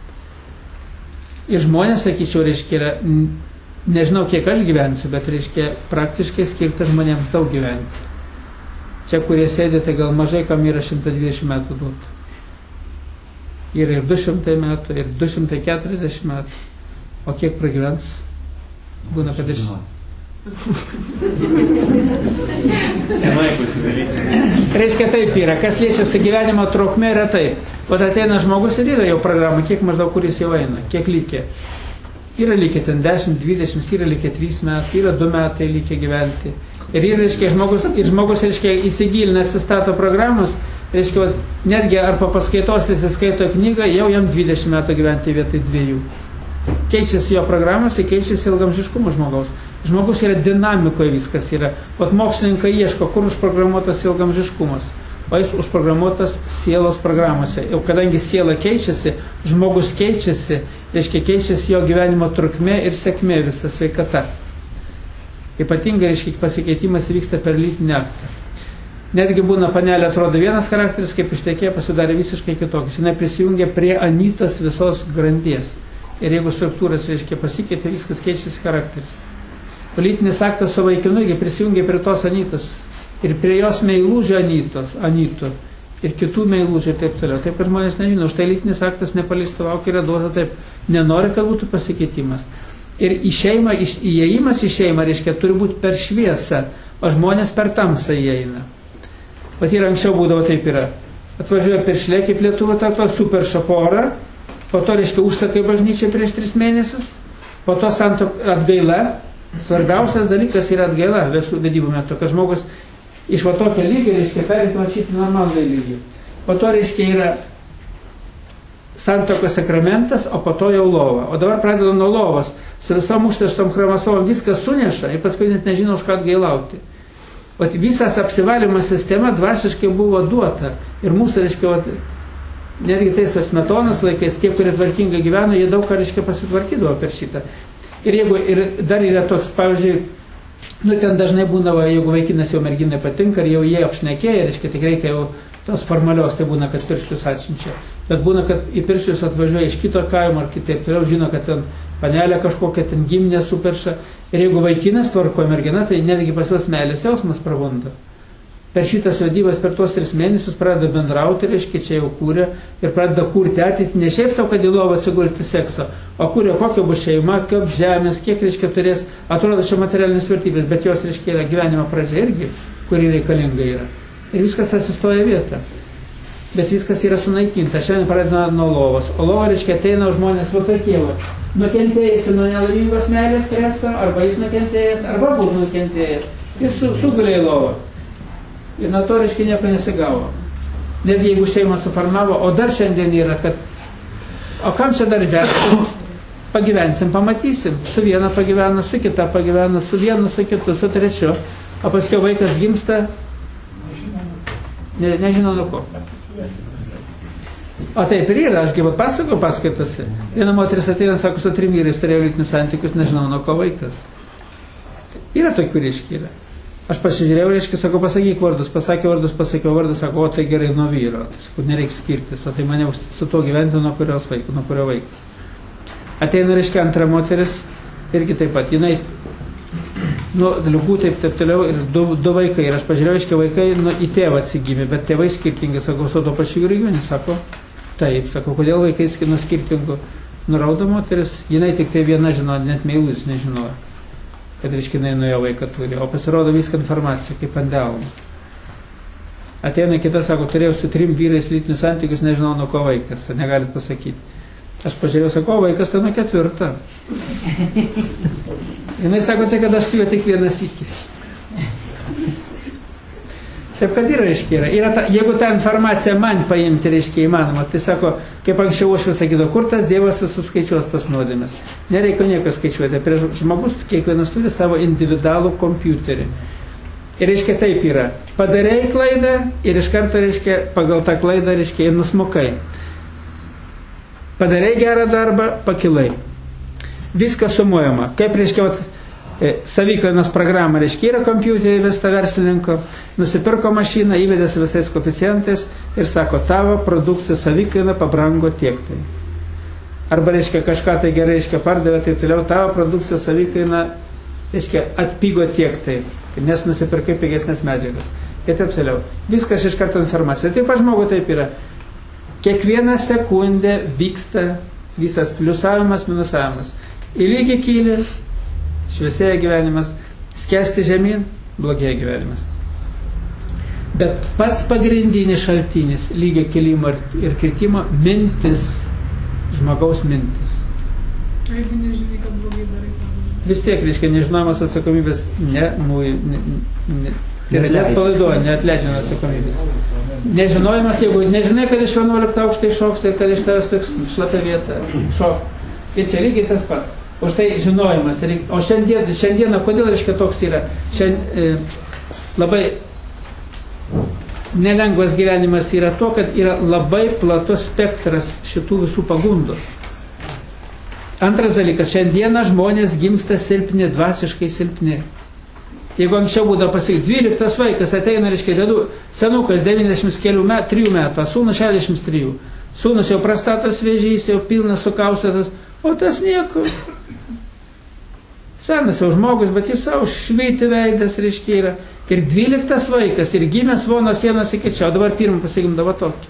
Ir žmonės, sakyčiau, reiškia, yra, nežinau, kiek aš gyvensiu, bet, reiškia, praktiškai skirta žmonėms daug gyventi. Čia, kurie sėdė, tai gal mažai kam yra šimtas dvidešimt metų duota. Yra ir du šimtai metų, ir du šimtai keturiasdešimt metų. O kiek pragyvens? Būna, kad iš... Tenai pasidaryti. Reiškia, taip yra. Kas liečia gyvenimo trukmė, yra taip. O ateina žmogus ir yra jau programa, kiek maždaug kuris jau eina, kiek lygia. Yra lygia ten dešimt, dvidešimt, yra lygia trys metai, yra du metai lygia gyventi. Ir yra, reiškia, žmogus, ir žmogus, reiškia, įsigilina, atsistato programas, reiškia, netgi ar po paskaitos įsiskaito knygą, jau jam dvidešimt metų gyventi vietoj dviejų. Keičiasi jo programos ir keičiasi ilgamžiškumo žmogaus. Žmogus yra dinamikoje, viskas yra. Vat mokslininkai ieško, kur užprogramuotas ilgamžiškumas. O jis užprogramuotas sielos programuose. Jau kadangi siela keičiasi, žmogus keičiasi, reiškia, keičiasi jo gyvenimo trukmė ir sėkmė, visa sveikata. Ypatingai, reiškia, pasikeitimas vyksta per lytinį aktą. Netgi būna panelė, atrodo vienas charakteris, kaip ištekė, pasidarė visiškai kitokis. Jis prisijungia prie Anytos visos grandies. Ir jeigu struktūras, reiškia, pasikeitė, viskas keičiasi charakteris. Lytinis aktas su vaikinu prisijungia prie tos Anytos. Ir prie jos meilužio Anytos, Anyto. Ir kitų meilužių ir taip toliau. Taip, kad žmonės nežino, už tai lytinis aktas nepaleistovaukia yra duota taip. Nenori, kad būtų pasikeitimas. Ir į šeimą, įėjimas į šeimą, reiškia, turi būti per šviesą, o žmonės per tamsą įeina. Vat ir anksčiau būdavo taip yra. Atvažiuoja piršlė, kaip Lietuva, to super šapora, po to, reiškia, užsakai bažnyčiai prieš tris mėnesius, po to santuok atgaila. Svarbiausias dalykas yra atgaila visų vedybų metu, kad žmogus iš va tokio lygio, reiškia, perėtų šitą normalų lygį. Po to, reiškia, yra santuokos sakramentas, o po to jau lova. O dabar pradeda nuo lovos, su visom užterštom chromosom viskas suneša ir paskui net nežino, už ką atgailauti. O visas apsivalymo sistema dvasiškai buvo duota. Ir mūsų, reiškia, netgi tais Smetonos laikais, tie, kurie tvarkingai gyveno, jie daug ką, reiškia, pasitvarkydavo per šitą. Ir jeigu ir dar yra toks, pavyzdžiui, nu ten dažnai būdavo, jeigu vaikinas jau merginai patinka ir jau jie apšnekėja, reiškia, tik reikia jau tos formalios, tai būna, kad piršlius atsiunčia. Bet būna, kad į piršlius atvažiuoja iš kito kaimo ar kitaip, toliau žino, kad ten panelė kažkokia, ten giminė superša. Ir jeigu vaikinas tvarkoja mergina, tai netgi pas juos meilės jausmas pravunda. Per šitas vedybas, per tuos tris mėnesius pradeda bendrauti, reiškia, čia jau kūrė ir pradeda kurti ateitį, ne šiaip savo, kad į lovą atsigulti sekso, o kūrė kokia bus šeima, kaip žemės, kiek, reiškia, turės, atrodo, čia materialinės vertybės, bet jos, reiškia, yra gyvenimo pradžia irgi, kuri reikalinga yra. Ir viskas atsistoja vietą. Bet viskas yra sunaikinta. Šiandien pradeda nuo lovos. O lova, reiškia, ateina žmonės va tokie, va. Nukentėjęs nuo nelaimingos meilės streso, arba jis nukentėjęs, arba būtų nukentėjęs. Ir su, sugulė į lovą. Ir nuo to, reiškia, nieko nesigavo. net jeigu šeimą suformavo, o dar šiandien yra, kad o kam čia dar vertis? Pagyvensim, pamatysim. Su viena pagyvena, su kita pagyvena, su vienu, su kitu, su trečiu. O paskui vaikas gimsta, ne, nežinau nuo ko. O taip ir yra, aš gyvą pasakau paskaitose. Viena moteris ateina, sako, su trim vyrais turėjo lytinius santykius, nežinau nuo ko vaikas. Yra tokių, reiškia, yra. Aš pasižiūrėjau, reiškia, sakau, pasakyk vardus, pasakė vardus, pasakiau vardus, sako, o tai gerai nuo vyro. Tai, sakau, nereikia skirtis, o tai mane su to gyventi nuo kurios vaiko, nuo kurio vaikas. Ateina, reiškia, antra moteris, irgi taip pat, jinai, nu, liukų taip, taip toliau, ir du, du vaikai, ir aš pažiūrėjau, reiškia, vaikai, nu, į tėvą atsigimė, bet tėvai skirtingi, sakau, su to pačiu vyru gyveni, sako, taip, sako, kodėl vaikai nuo skirtingų, nuraudo moteris, jinai tik tai viena žino, net meilusis nežinojo, kad, reiškia, jinai nuo jo vaiką turi, o pasirodo viską informacija, kaip ant delno. Ateina kita, sako, turėjau su trim vyrais lytinius santykius, nežinau nuo ko vaikas, negalit pasakyti. Aš pažiūrėjau, sako, vaikas tai nuo ketvirto. Jinai sako, tai kad aš su juo tik vienas iki. Taip kad yra, reiškia, yra. yra ta, jeigu tą informaciją man paimti, reiškia, įmanoma, tai sako, kaip anksčiau aš vis sakydavau, kur tas Dievas suskaičiuos tas nuodėmes. Nereikia nieko skaičiuoti. Prieš žmogus kiekvienas turi savo individualų kompiuterį. Ir, reiškia, taip yra. Padarei klaidą ir iš karto, reiškia, pagal tą klaidą, reiškia, ir nusmukai. Padarei gerą darbą, pakilai. Viskas sumuojama. Kaip, reiškia, e, savikainos programa, reiškia, yra kompiuterį vesta verslininko, nusipirko mašiną, įvedė su visais koeficientais ir sako, tavo produkcija savikaina pabrango tiek tai. Arba, reiškia, kažką tai gerai, reiškia, pardavė, taip toliau, tavo produkcija savikaina, reiškia, atpigo tiek tai, nes nusipirkai pigesnės medžiagas. Ir taip toliau. Viskas iš karto informacija. Taip pat žmogui taip yra. Kiekvieną sekundę vyksta visas pliusavimas, minusavimas. Į lygį kyli, šviesėja gyvenimas, skęsti žemyn, blogėja gyvenimas. Bet pats pagrindinis šaltinis lygio kilimo ir kritimo mintis, žmogaus mintis. Jeigu nežinai, kad blogai darai. Vis tiek, reiškia, nežinojimas atsakomybės ne, nu, ne, ne, tai yra net palaiduoja, neatleidžiama atsakomybės. Nežinojimas, jeigu nežinai, kad iš vienuolikto aukšto iššoks, tai kad iš tavęs toks šlapia vieta šok. Ir čia lygiai tas pats. Už tai žinojimas. O šiandien, šiandieną, kodėl, reiškia, toks yra? Šiandien e, labai nelengvas gyvenimas yra to, kad yra labai platus spektras šitų visų pagundų. Antras dalykas, šiandieną žmonės gimsta silpni, dvasiškai silpni. Jeigu anksčiau būdavo pasakyti, dvyliktas vaikas ateina, reiškia, dėdu, senukas devyniasdešimt trijų metų, sūnus šešiasdešimt trijų. Sūnus jau prastatas vėžys, jau pilnas sukaustytas, o tas nieko. Senas jau žmogus, bet jis savo švyti veidas, reiškia, yra. Ir dvyliktas vaikas, ir gimęs vono sienos iki čia, o dabar pirmą pasigimdavo tokį.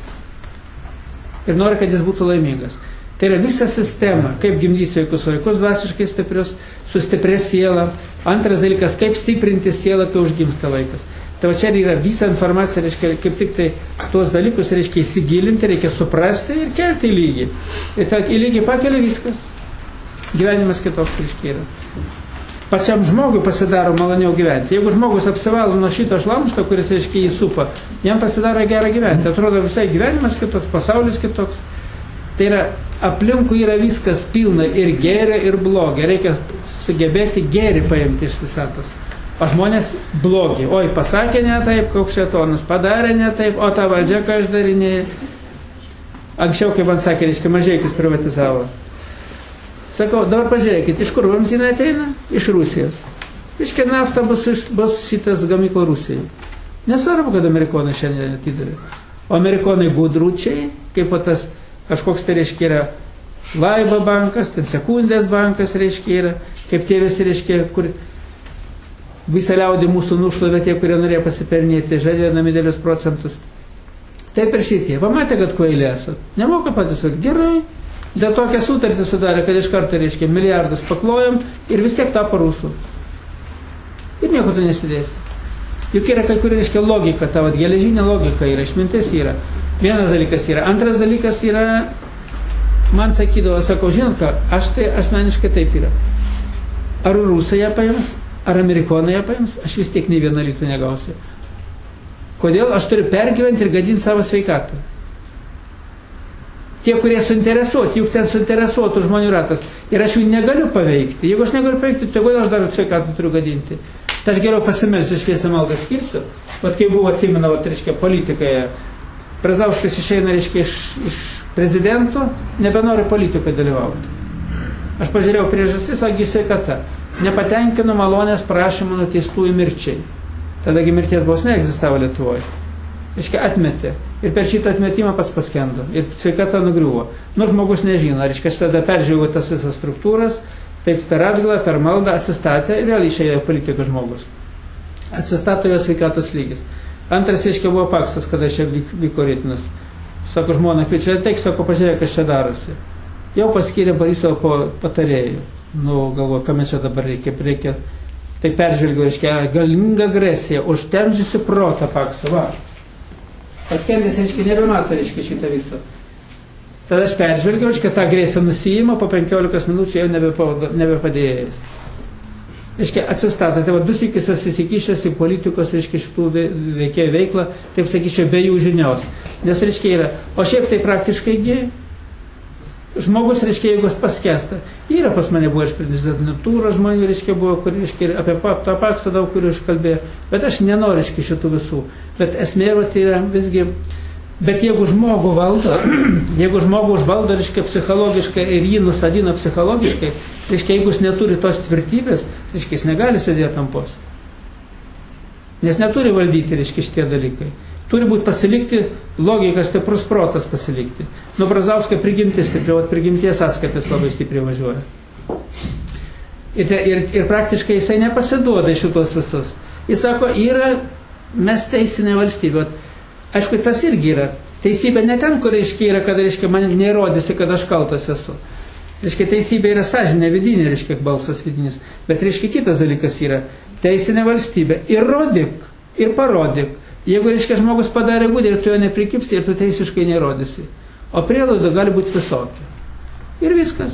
Ir nori, kad jis būtų laimingas. Tai yra visa sistema, kaip gimdys sveikus vaikus, dvasiškai stiprius, sustiprės sielą. Antras dalykas, kaip stiprinti sielą, kai užgimsta vaikas. Tai va čia yra visa informacija, reiškia, kaip tik tai tuos dalykus reiškia įsigilinti, reikia suprasti ir kelti į lygį. Ir ta, į lygį pakelia viskas. Gyvenimas kitoks, reiškia, yra. Pačiam žmogui pasidaro maloniau gyventi. Jeigu žmogus apsivalo nuo šito šlamšto, kuris, reiškia, jį supa, jam pasidaro gerą gyventi. Atrodo visai gyvenimas kitoks, pasaulis kitoks. Tai yra, aplinkui yra viskas pilna ir gėrio, ir blogio. Reikia sugebėti gėrį paimti iš visatos. O žmonės blogi. Oi, pasakė ne taip, koks šėtonas, padarė ne taip, o ta valdžia, ką aš darinėjau. Anksčiau, kaip man sakė, reiškia, Mažeikis privatizavo. Sakau, dabar pažiūrėkit, iš kur vamzdynai ateina? Iš Rusijos. Reiškia, nafta bus, bus šitas gamykla Rusijai. Nesvarbu, kad amerikonai šiandien atidavė. O amerikonai gudručiai, kaip o tas kažkoks tai, reiškia, yra Laiba bankas, ten Sekundės bankas, reiškia, yra, kaip tie visi, reiškia, kur visą liaudį mūsų nušlavė tie, kurie norėjo pasipelnėti, žadėdami dėlius procentus. Taip ir šitie. Pamatė, kad kvailė esat. Nemoka patys, gerai. Dėl tokią sutartį sudarė, kad iš karto, reiškia, milijardus paklojom ir vis tiek tapo rusų. Ir nieko tu nesidėsi. Juk yra kai kur, reiškia, logika, ta vat, geležinė logika yra, išmintis yra. Vienas dalykas yra. Antras dalykas yra, man sakydavo, sakau, žinot ką, aš tai asmeniškai taip yra. Ar rusai ją paims, ar amerikonai ją paims, aš vis tiek nei vieną litų negausiu. Kodėl aš turiu pergyventi ir gadinti savo sveikatą? Tie, kurie suinteresuoti, juk ten suinteresuotų žmonių ratas. Ir aš jų negaliu paveikti. Jeigu aš negaliu paveikti, tai kodėl aš dar sveikatą turiu gadinti? Tai aš geriau pasimelsiu, šviesią maldą skirsiu. Vat kai buvo, atsimenu, vat, reiškia, politikoje, Brazauskas išeina, reiškia, iš, iš prezidento, nebenori politikoje dalyvauti. Aš pažiūrėjau priežastis, agi sveikata. Nepatenkino malonės prašymų nuteistųjų mirčiai. Tadagi mirties bausmė egzistavo Lietuvoje. Reiškia, atmetė. Ir per šitą atmetimą pats paskendo. Ir sveikata nugriuvo. Nu, žmogus nežino. Reiškia, aš tada peržiūrėjau tas visas struktūras, taip per atgalą, per maldą atsistatė ir vėl išėjo politikos žmogus. Atsistato jo sveikatos lygis. Antras, reiškia, buvo Paksas, kada čia vyko ritmus. Sako, žmona, kviečia, ateik, sako, pažiūrėk, kas čia darosi. Jau paskyrė Borisovo po patarėjų. Nu, galvoju, kam čia dabar reikia, reikia. Tai peržvelgiau, reiškia, galinga agresija, užtemdžiusi protą Pakso, va. Paskendęs, reiškia, nebemato, reiškia, šitą visą. Tada aš peržvelgiau, reiškia, tą agresiją nusijimą, po penkiolikos minučių jau nebepadėjęs. Reiškia, atsistatė, tai va, du sykis įsikišęs į politikos, reiškia, šitų veikėjų veiklą, taip sakyčiau, be jų žinios. Nes, reiškia, yra, o šiaip tai praktiškai žmogus, reiškia, jeigu paskesta. Yra pas mane buvo iš prezidentūros žmonių, reiškia, buvo, kur, reiškia, apie tą Paksą daug kurių iškalbėjo, bet aš nenoriu, reiškia, šitų visų. Bet esmė, tai yra visgi, bet jeigu žmogų valdo, jeigu žmogų užvaldo, reiškia, psichologiškai ir jį nusadina psichologiškai, reiškia, jeigu jis neturi tos tvirtybės, reiškia, jis negali sėdėti ant posto. Nes neturi valdyti, reiškia, šitie dalykai. Turi būti pasilikti, logika, stiprus protas pasilikti. Nu, Brazauskai prigimtis stipriai, o prigimties sąskaitas labai stipriai važiuoja. Ir, ir, ir praktiškai jisai nepasiduoda šitos visus. Jis sako, yra mes teisinė valstybė. Aišku, tas irgi yra. Teisybė ne ten, kur, reiškia, yra, kad, reiškia, man neįrodysi, kad aš kaltas esu. Reiškia, teisybė yra sąžinė vidinė, reiškia, balsas vidinis. Bet, reiškia, kitas dalykas yra teisinė valstybė. Įrodyk ir parodyk. Jeigu, reiškia, žmogus padarė gudį ir tu jo neprikipsi ir tu teisiškai nerodysi. O prielaida gali būti visokia. Ir viskas.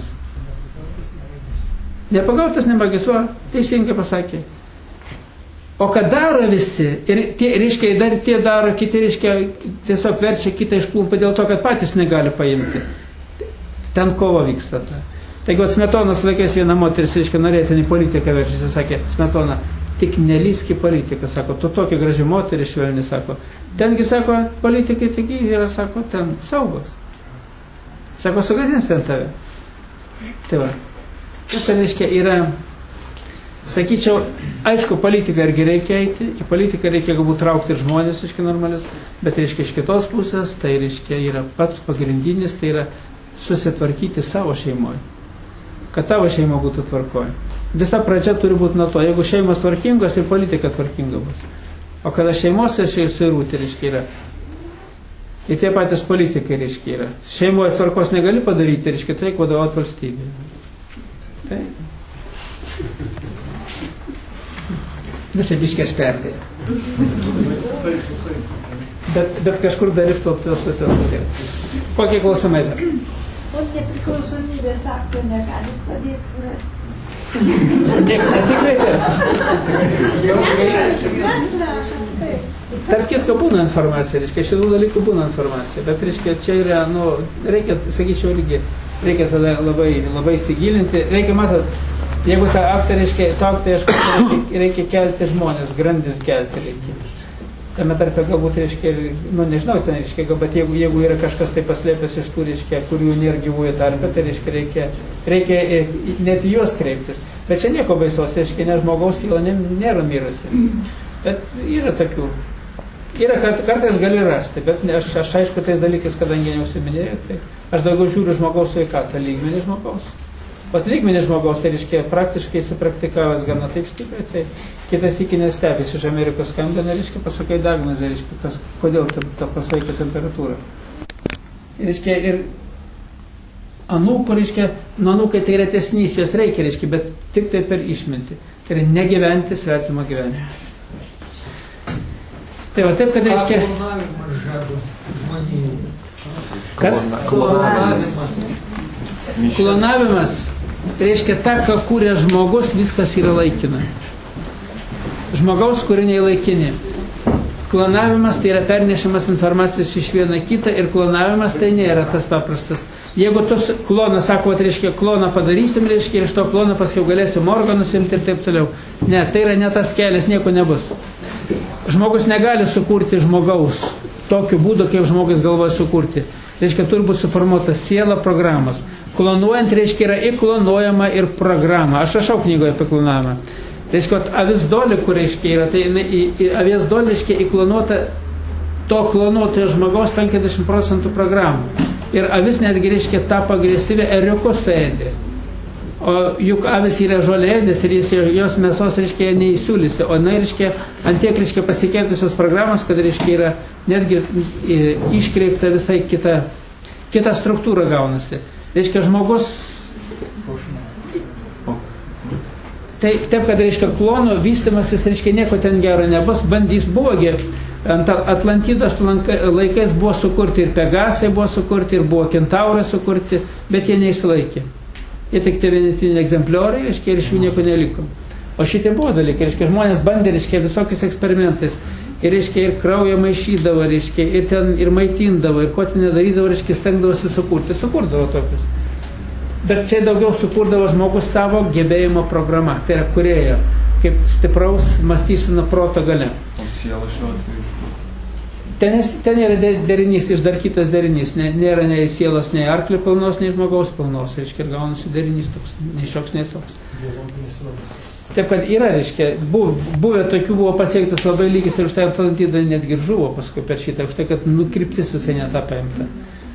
Nepagautas nebagis, va, teisingai pasakė. O kad daro visi, ir tie, reiškia, dar tie daro, kiti, reiškia, tiesiog verčia kitą išklumpą dėl to, kad patys negali paimti. Ten kova vyksta ta. Taigi, Smetonos laikais viena moteris, reiškia, norėtinį politiką verčiasi, sakė, Smetona, tik nelyski politiką, sako, tu tokia graži moteris švelni, sako. Tengi, sako, politikai, taigi yra, sako, ten saugos. Sako, sugadins ten tave. Tai va. Tai reiškia, yra, sakyčiau, aišku, politiką irgi reikia eiti, į politiką reikia galbūt traukti ir žmonės, reiškia, normalius, bet, reiškia, iš kitos pusės, tai, reiškia, yra pats pagrindinis, tai yra susitvarkyti savo šeimoje. Kad tavo šeima būtų tvarkoje. Visa pradžia turi būti nuo to, jeigu šeimos tvarkingos ir politika tvarkinga bus. O kada šeimos suirūti, reiškia, yra. Ir tie patys politikai, reiškia, yra. Šeimoje tvarkos negali padaryti, reiškia, tai vadovauti valstybė. Tai. Visai biškės perdėjo. Bet, bet kažkur darys to pusės susėti. Kokie klausimai dar? O nepriklausomybės akto negali padėti surasti. Niekas nesikreipė. Tarp kitko būna informacija, reiškia, šitų dalykų būna informacija, bet, reiškia, čia yra, nu, reikia, sakyčiau, irgi, reikia tada labai, labai įsigilinti, reikia, matot, jeigu tą aktą, reiškia, to aktą ieškoti, reikia kelti žmonės, grandis kelti reikia. Tame tarpe galbūt, reiškia, nu, nežinau, ten, reiškia, bet jeigu, jeigu yra kažkas tai paslėpęs iš tų, reiškia, kurių nėra gyvųjų tarpe, tai, reiškia, reikia, reikia net juos kreiptis. Bet čia nieko baisos, reiškia, ne žmogaus siela nėra mirusi. Bet yra tokių. Yra, kad kartais gali rasti, bet aš, aš aišku, tais dalykais, kadangi neužsiminėjau, tai aš daugiau žiūriu žmogaus sveikatą, lygmenį žmogaus. Pat lygmenį žmogaus, tai reiškia, praktiškai įsipraktikavęs gana taip stipriai, tai kitas iki nestebės iš Amerikos skambina, reiškia, pasakai diagnozę, reiškia, kas, kodėl ta, ta pasveikia temperatūra. Reiškia, ir anūkų, reiškia, nu anūkai tai yra tesnys, jos reikia, reiškia, bet tik tai per išmintį. Tai yra negyventi svetimą gyvenimą. Tai va taip, kad reiškia... Kas? Klonavimas. Klonavimas. Reiškia, ta, ką kūrė žmogus, viskas yra laikina. Žmogaus kūriniai laikini. Klonavimas tai yra pernešimas informacijos iš vieną kitą ir klonavimas tai nėra tas paprastas. Jeigu tu klonas sako, kad reiškia kloną padarysim, reiškia ir iš to kloną paskui galėsim organus imti ir taip toliau. Ne, tai yra ne tas kelias, nieko nebus. Žmogus negali sukurti žmogaus tokiu būdu, kaip žmogus galvoja sukurti. Reiškia, turi būti suformuota siela programos. Klonuojant, reiškia, yra įklonuojama ir programa. Aš rašau knygoje apie klonavimą. Reiškia, avis dolikų, reiškia, yra, tai į, į avies dolį, reiškia, įklonuota to klonuotojo žmogaus penkiasdešimt procentų programų. Ir avis netgi, reiškia, tapo agresyvę eriuko suėdė. O juk avis yra žolėdės ir jis, jos mėsos, reiškia, neįsiūlysi. O na, reiškia, ant tiek, reiškia, pasikeitusios programos, kad, reiškia, yra netgi iškreipta visai kita, kita struktūra gaunasi. Reiškia, žmogus... Tai taip, kad, reiškia, klonų vystimasis, reiškia, nieko ten gero nebus, bandys buvogi. Ant Atlantidos laikais buvo sukurti ir Pegasai buvo sukurti, ir buvo Kentaurai sukurti, bet jie neįsilaikė. Jie tik tie vienetiniai egzemplioriai, reiškia, ir iš jų nieko neliko. O šitie buvo dalykai, reiškia, žmonės bandė, reiškia, visokiais eksperimentais. Ir, reiškia, ir kraują maišydavo, reiškia, ir ten ir maitindavo, ir ko ten nedarydavo, reiškia, stengdavosi sukurti. Sukurdavo tokius. Bet čia daugiau sukurdavo žmogus savo gebėjimo programą, tai yra kūrėjo, kaip stipraus mąstysena proto gale. O siela šiuo atveju iš kur? Ten, ten yra derinys, išdarkytas derinys, ne, nėra nei sielos, nei arklio pilnos, nei žmogaus pilnos, reiškia, ir gaunasi derinys toks, nei šioks, nei toks. Taip, kad yra, reiškia, buvo, buvę tokių buvo pasiektas labai lygis ir už tai Atlantida netgi žuvo paskui per šitą, už tai, kad nukryptis visai netą paimta.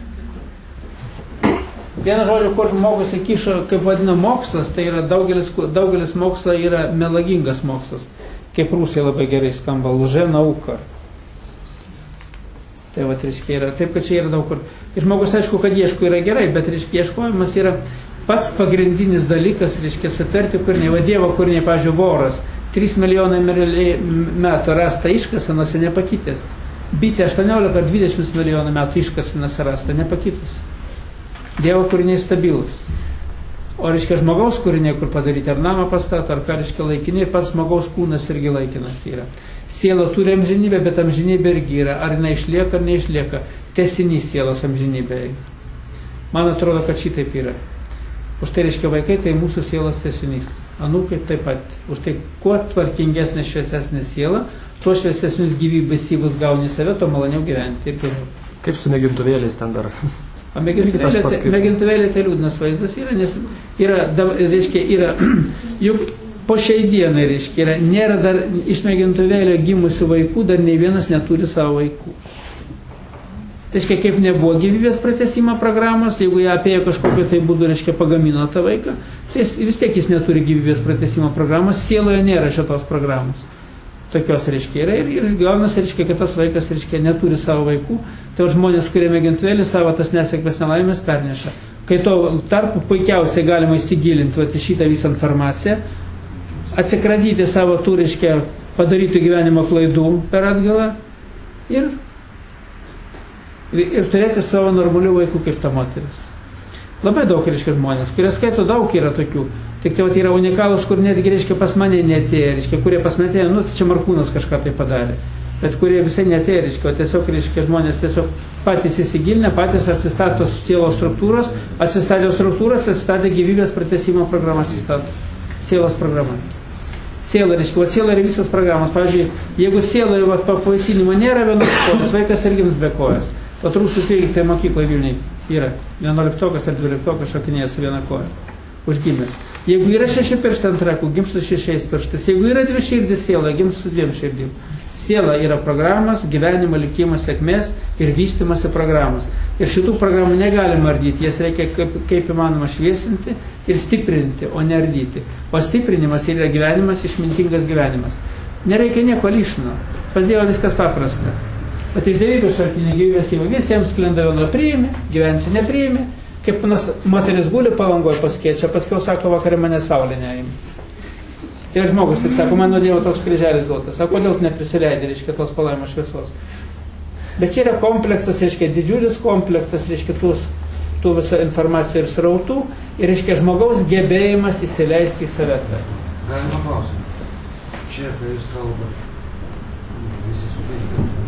Vieną žodžiu, kur žmogus įkišo, kaip vadina mokslas, tai yra daugelis, daugelis mokslo yra melagingas mokslas, kaip rusai labai gerai skamba, lže nauka. Tai va, reiškia, yra, taip, kad čia yra daug kur. Ir žmogus, aišku, kad ieško yra gerai, bet, reiškia, ieškojimas yra pats pagrindinis dalykas, reiškia, sutverti kūrinį, va Dievo kūrinį, pavyzdžiui, voras, trys milijonai metų rasta iškasenose nepakitęs. Bitė aštuoniolika ar dvidešimt milijonų metų iškasenose rasta nepakitęs. Dievo kūriniai stabilus. O, reiškia, žmogaus kūriniai, kur padaryti, ar namą pastato, ar ką, reiškia, laikiniai, pats žmogaus kūnas irgi laikinas yra. Siela turi amžinybę, bet amžinybė irgi yra. Ar jinai išlieka, ar neišlieka. Tesinys sielos amžinybė. Man atrodo, kad šitaip yra. Už tai, reiškia, vaikai, tai mūsų sielos tesinys. Anūkai taip pat. Už tai, kuo tvarkingesnė, šviesesnė siela, tuo šviesesnius gyvybės syvus gauni save, to maloniau gyventi. Ir kaip su mėgintuvėliais ten dar? O mėgintuvėlė tai liūdnas vaizdas yra, nes yra, reiškia, yra, juk po šiai dienai, reiškia, yra, nėra dar iš mėgintuvėlio gimusių vaikų, dar nei vienas neturi savo vaikų. Reiškia, kaip nebuvo gyvybės pratęsimo programos, jeigu jie apie kažkokio tai būdu, reiškia, pagamino tą vaiką, tai vis tiek jis neturi gyvybės pratęsimo programos, sieloje nėra šitos programos. Tokios, reiškia, yra ir, ir gaunas, reiškia, kad tas vaikas, reiškia, neturi savo vaikų, tai žmonės, kurie mėgintuvėlį savo tas nesėkmės nelaimės perneša. Kai to tarpu puikiausiai galima įsigilinti vat, šitą visą informaciją, atsikratyti savo tų, reiškia, padarytų gyvenimo klaidų per atgalą ir, ir turėti savo normalių vaikų kaip ta moteris. Labai daug, reiškia, žmonės, kurie skaito daug yra tokių. Tik tai vat, yra unikalus, kur netgi, reiškia, pas mane netėjo, reiškia, kurie pas mane atėjo, nu, tai čia Markūnas kažką tai padarė. Bet kurie visai netėjo, reiškia, o tiesiog, reiškia, žmonės tiesiog patys įsigilinę, patys atsistato sielos struktūros, atsistatė struktūros, atsistatė gyvybės pratęsimo programą, atsistato sielos programa. Siela, reiškia, vat siela yra visas programas. Pavyzdžiui, jeigu sieloje vat, pavaisinimo nėra vienos kojas, vaikas ir gims be kojas. Vat Rusų tryliktoje mokykloje Vilniuje yra vienuoliktokas ar dvyliktokas šokinėja su viena koja. Užgimęs. Jeigu yra šeši pirštai ant rakų, gims su šešiais pirštais. Jeigu yra dvi širdis siela, gims su dviem širdim. Siela yra programos, gyvenimo, likimas, sėkmės ir vystimosi programos. Ir šitų programų negalima ardyti, jas reikia kaip, kaip įmanoma šviesinti ir stiprinti, o ne ardyti. O stiprinimas yra gyvenimas, išmintingas gyvenimas. Nereikia nieko lyšno. Pas Dievą viskas paprasta. Bet iš dievybės šaltinio gyvybės jau visiems sklenda vieno priimi, gyvensi nepriimi. Kaip panas moteris guli palangoje paskėčia, paskiau sako, vakarė mane saulė neima. Tai žmogus taip sako, man nuo Dievo toks kryželis duotas. Sako, kodėl tu neprisileidai, reiškia, tos palaimos šviesos. Bet čia yra kompleksas, reiškia, didžiulis kompleksas, reiškia, tų, tų visą informacijų ir srautų, ir, reiškia, žmogaus gebėjimas įsileisti į save. Galima klausimą. Čia, kai jūs kalbate, visi suveikė.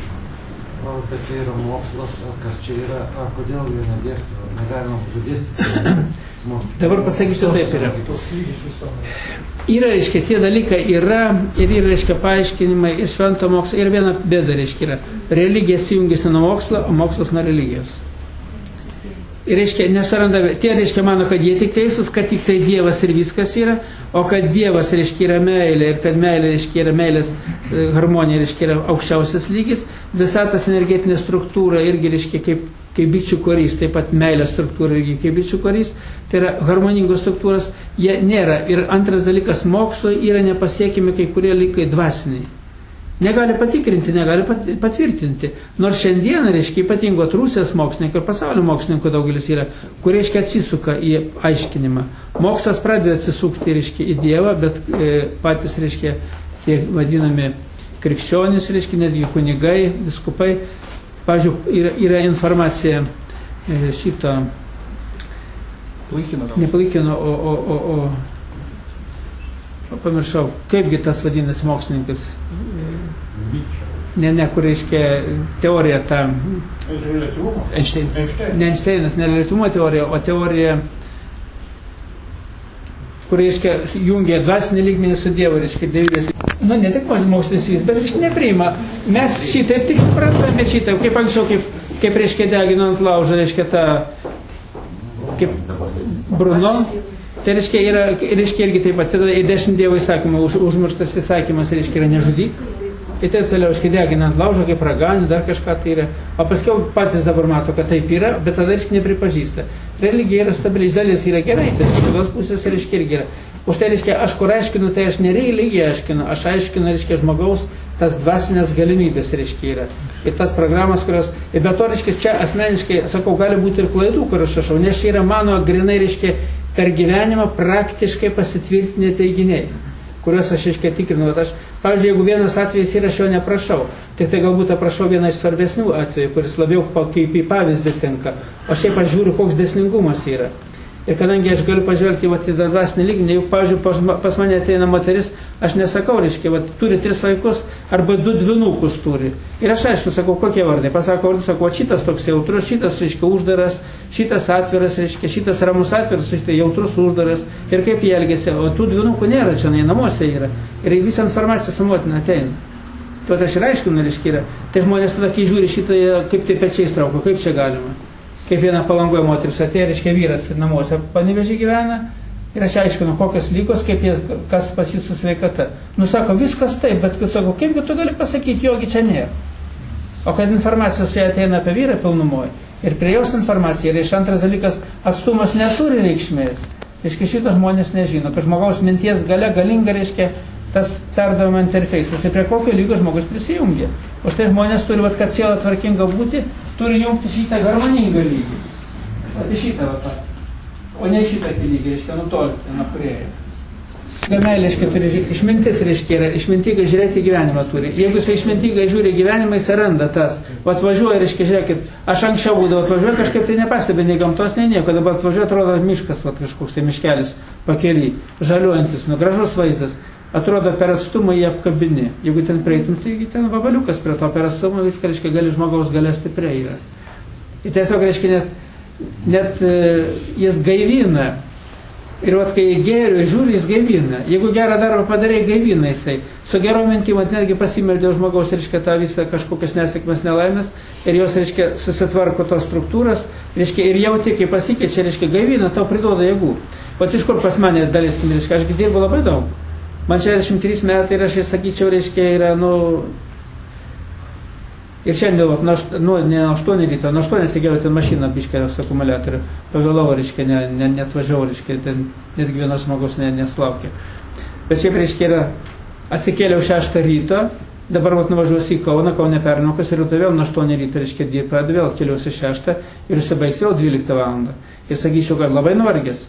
atrodo, kad čia yra mokslas, ar kas čia yra, ar kodėl jų nedėsto, negalima sudėstyti. Dabar pasakysiu taip yra. Yra, reiškia, tie dalykai yra ir yra, reiškia, paaiškinimai ir švento mokslo, ir viena bėda, reiškia, yra. Religija sujungiasi nuo mokslo, o mokslas nuo religijos. Ir, reiškia, nesuranda, tie, reiškia, mano, kad jie tik teisūs, kad tik tai Dievas ir viskas yra, o kad Dievas, reiškia, yra meilė ir kad meilė, reiškia, yra meilės harmonija, reiškia, yra aukščiausias lygis, visatos energetinė struktūra irgi, reiškia, kaip, kaip bičių korys, taip pat meilės struktūra irgi kaip bičių korys, tai yra harmoningos struktūros, jie nėra. Ir antras dalykas, mokslo yra nepasiekimi kai kurie lygai dvasiniai. Negali patikrinti, negali patvirtinti. Nors šiandien, reiškia, ypatingo Rusijos mokslininkų ir pasaulio mokslininkų daugelis yra, kurie, reiškia, atsisuka į aiškinimą. Mokslas pradeda atsisukti, reiškia, į Dievą, bet e, patys, reiškia, tie vadinami krikščionys, reiškia, netgi kunigai, viskupai. Pavyzdžiui, yra, yra informacija e, šito Plykino. Ne Plykino, o, o, o, o pamiršau, kaipgi tas vadinasi mokslininkas. Ne, ne, kur reiškia teorija ta. Einšteinas. Ne Einšteinas, ne relativumo teorija, o teorija, kur reiškia jungia dvasinį lygmenį su Dievu, reiškia dievybės. Nu, ne tik mokslinis vis, bet reiškia nepriima. Mes šitaip tik suprantame šitaip, kaip anksčiau, kaip, kaip reiškia deginant laužą, reiškia tą, kaip Bruno. Tai reiškia, yra, reiškia irgi taip pat, tada į dešimt Dievo įsakymą už, užmirštas įsakymas, reiškia, yra nežudyk. Ir taip toliau, reiškia, deginant laužą, kaip raganių, dar kažką tai yra. O paskiau patys dabar mato, kad taip yra, bet tada, reiškia, nepripažįsta. Religija yra stabili, iš dalies yra gerai, bet iš kitos pusės, reiškia, irgi yra. Už tai, reiškia, aš kur aiškinu, tai aš ne religiją aiškinu, aš aiškinu, reiškia, žmogaus tas dvasinės galimybės, reiškia, yra. Ir tas programas, kurios, ir be to, reiškia, čia asmeniškai, sakau, gali būti ir klaidų, kur aš rašau, nes čia yra mano grinai, reiškia, per gyvenimą praktiškai pasitvirtinę teiginiai, kuriuos aš iškai tikrinu. Aš, pavyzdžiui, jeigu vienas atvejis yra, aš jo neprašau, tik tai galbūt aprašau vieną iš svarbesnių atvejų, kuris labiau kaip į pavyzdį tinka, o šiaip aš žiūriu, koks dėsningumas yra. Ir kadangi aš galiu pažvelgti vat, į dvasinį lygmenį, jeigu, pavyzdžiui, pas mane ateina moteris, aš nesakau, reiškia, vat, turi tris vaikus arba du dvinukus turi. Ir aš aišku, sakau, kokie vardai. Pasako vardai, sakau, šitas toks jautrus, šitas, reiškia, uždaras, šitas atviras, reiškia, šitas ramus atviras, reiškia, jautrus, uždaras. Ir kaip jie elgėsi, o tų dvinukų nėra čia, nei namuose yra. Ir visą informaciją su motina ateina. Tuo aš ir aiškinu, reiškia, yra. Tai žmonės tada, kai žiūri šitą, kaip tai pečiais trauko, kaip čia galima. Kaip viena Palangoje moteris atėjo, reiškia, vyras namuose Panevėžyje gyvena ir aš aiškinu, kokios lygos, kaip jie, kas pas jį su sveikata. Nu, sako, viskas taip, bet, sako, kaipgi tu gali pasakyti, jogi čia nėra. O kad informacija su jie ateina apie vyrą pilnumoje ir prie jos informacija, ir iš antras dalykas, atstumas neturi reikšmės. Reiškia, šito žmonės nežino, kad žmogaus minties galia galinga, reiškia, tas perdavimo interfejsas ir prie kokio lygio žmogus prisijungia. O štai žmonės turi, vat, kad siela tvarkinga būti, turi jungti šitą harmoningą lygį. O tai šitą, va, o ne šitą lygį, reiškia, nutolti nuo priejo. Meilė, reiškia, turi išmintis, reiškia, yra išmintingai žiūrėti gyvenimą turi. Jeigu jis išmintingai žiūri gyvenimą, jis randa tas. O atvažiuoja, reiškia, žiūrėkit, aš anksčiau būdavo atvažiuoju, kažkaip tai nepastebi nei gamtos, nei nieko, dabar atvažiuoju, atrodo miškas, va, kažkoks tai miškelis pakely, žaliuojantis, nu, gražus vaizdas. Atrodo, per atstumą jį apkabini. Jeigu ten prieitum, tai ten vabaliukas prie to, per atstumą viską, reiškia, gali žmogaus galia stipriai yra. Ir tiesiog, reiškia, net, net e, jis gaivina. Ir vat, kai gėriu žiūri, jis gaivina. Jeigu gerą darbą padarė, gaivina jisai. Su gerom mintim, netgi pasimeldė žmogaus, reiškia, tą visą kažkokias nesėkmes nelaimės ir jos, reiškia, susitvarko tos struktūras, reiškia, ir jauti, kai pasikeičia, reiškia, gaivina, tau priduoda jėgų. Vat iš kur pas mane dalis, reiškia, aš dirbu labai daug. Man šešiasdešimt trys metai ir aš, sakyčiau, reiškia, yra, nu, ir šiandien, nu, nu ne aštuoni ryto, nuo aštuoni sėdėjau ten mašiną biškę su akumuliatoriu, pavėlau, reiškia, ne, ne, netvažiavau, reiškia, ten netgi vienas žmogus ne, neslaukė. Bet šiaip, reiškia, yra, atsikėliau šeštą ryto, dabar vat nuvažiuosiu į Kauną, Kaune pernokas ir rytoj vėl nuo aštuoni ryto, reiškia, pradėjau vėl keliausi šeštą ir užsibaigs vėl dvyliktą valandą. Ir sakyčiau, kad labai nuvargęs.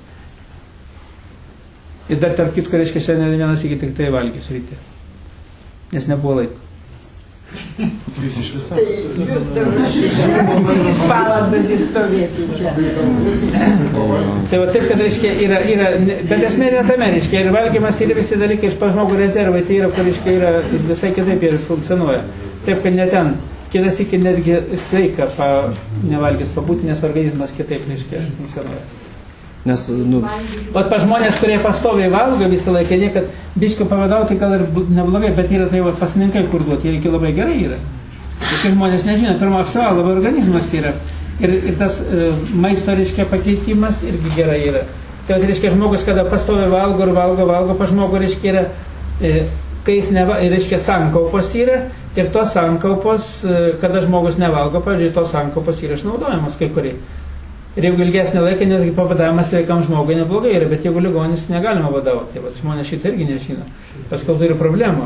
Ir dar tarp kitko, reiškia, šiandien vienas iki tik tai valgys ryte. Nes nebuvo laiko. Jūs iš visą. Jūs trys valandas įstovėti čia. Tai va taip, kad, reiškia, yra, yra, bet esmė yra tame, reiškia, ir valgymas ir visi dalykai iš pažmogų rezervai, tai yra, kur, reiškia, yra visai kitaip ir funkcionuoja. Taip, kad ne ten kitas iki netgi sveika pa, nevalgys pabūti, nes organizmas kitaip, reiškia, funkcionuoja. Nes, nu, Vat pa žmonės, kurie pastoviai valgo visą laiką, jie, kad biškį pavadauti gal ir neblogai, bet yra tai va, pasininkai kur duoti, jie iki labai gerai yra. Kai žmonės nežino, pirmą apsivalo, labai organizmas yra. Ir, ir tas e, maisto, reiškia, pakeitimas irgi gerai yra. Tai, reiškia, žmogus, kada pastoviai valgo ir valgo, valgo, pa žmogu, reiškia, yra, e, kai jis neva, reiškia, sankaupos yra, ir tos sankaupos, e, kada žmogus nevalgo, pavyzdžiui, tos sankaupos yra išnaudojamos kai kurie. Ir jeigu ilgesnį laiką, netgi pavadavimas sveikam žmogui neblogai yra, bet jeigu ligonis negalima vadauti, tai žmonės šitą irgi nežino, paskui turi problemų.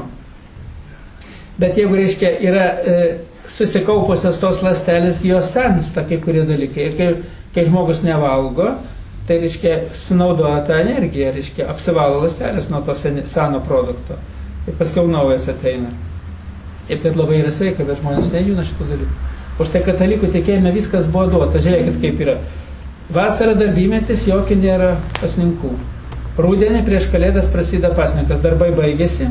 Bet jeigu, reiškia, yra e, susikaupusios tos ląstelės, jos sensta kai kurie dalykai. Ir kai, kai žmogus nevalgo, tai, reiškia, sunaudoja tą energiją, reiškia, apsivalo ląstelės nuo to seno produkto. Ir paskui naujas ateina. Ir kad labai yra sveika, bet žmonės nežino šitų dalykų. Už tai katalikų tikėjime viskas buvo duota. Žiūrėkit, kaip yra. Vasara darbymetis, jokių nėra pasninkų. Rudenį prieš kalėdas prasideda pasninkas, darbai baigėsi.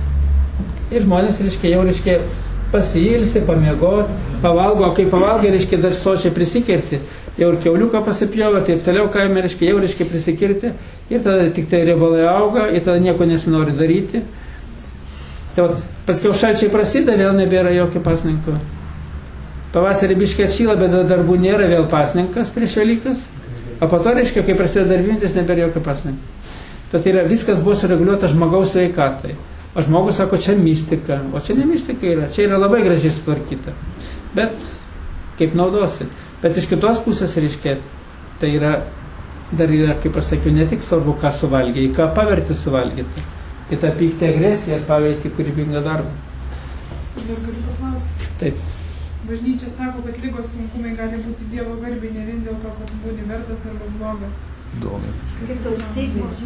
Ir žmonės, reiškia, jau, reiškia, pasiilsi, pamiego, pavalgo, o kai pavalgo, reiškia, dar sočiai prisikirti. Jau ir kiauliuką pasipjovė, taip toliau kaime, reiškia, jau, reiškia, prisikirti. Ir tada tik tai riebalai auga, ir tada nieko nesinori daryti. Tai vat, paskiau šalčiai prasideda, vėl nebėra jokio pasninko. Pavasarį biškiai atšyla, bet darbų nėra, vėl pasninkas prieš Velykas. O po to, reiškia, kai prasideda darbintis, nebėra jokio pasninko. Tad yra, viskas buvo sureguliuota žmogaus sveikatai. O žmogus sako, čia mistika. O čia ne mistika yra, čia yra labai gražiai sutvarkyta. Bet kaip naudosi. Bet iš kitos pusės, reiškia, tai yra, dar yra, kaip aš sakiau, ne tik svarbu, ką suvalgė, į ką paverti suvalgyti. Į tą pyktį agresiją ir paveikti kūrybingą darbą. Dar galiu paklausti. Taip. Bažnyčia sako, kad lygos sunkumai gali būti Dievo garbė ne vien dėl to, kad būni vertas arba blogas. Įdomu. Kaip tos stigmos.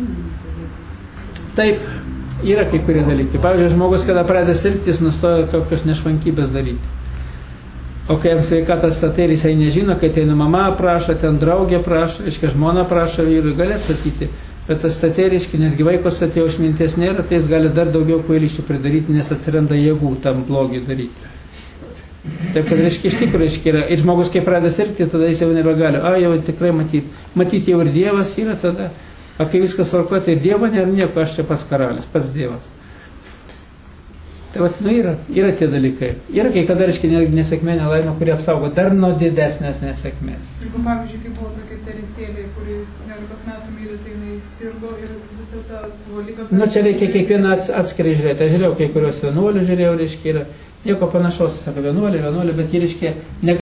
Taip, yra kai kurie dalykai. Pavyzdžiui, žmogus, kada pradeda sirgti, jis nustoja kokios nešvankybės daryti. O kai jam sveikatą statai ir jisai nežino, kai ateina mama prašo, ten draugė prašo, reiškia, žmona prašo vyrui, gali atsakyti. Bet tas statė, reiškia, netgi vaikos atėjo išminties nėra, tai jis gali dar daugiau kvailysčių pridaryti, nes atsiranda jėgų tam blogį daryti. Taip, kad, reiškia, iš tikrųjų, reiškia, yra. Ir žmogus, kai pradeda sirgti, tada jis jau nebegali. A, jau tikrai matyti. Matyti jau ir Dievas yra tada. O kai viskas tvarkoja, tai Dievo nėra nieko, aš čia pats karalius, pats Dievas. Tai vat, nu yra, yra tie dalykai. Yra kai kada, reiškia, nesėkmė, nelaimė, kurie apsaugo dar nuo didesnės nesėkmės. Jeigu, pavyzdžiui, kai buvo tokia Teresėlė, kuris septyniolikos metų mirė, tai jinai sirgo ir visą tą savo ligą... Nu, čia reikia kiekvieną atskirai žiūrėti. Aš žiūrėjau, kai kurios vienuolių žiūrėjau, reiškia, yra nieko panašaus, sako, vienuolė, vienuolė, bet jie, reiškia, ne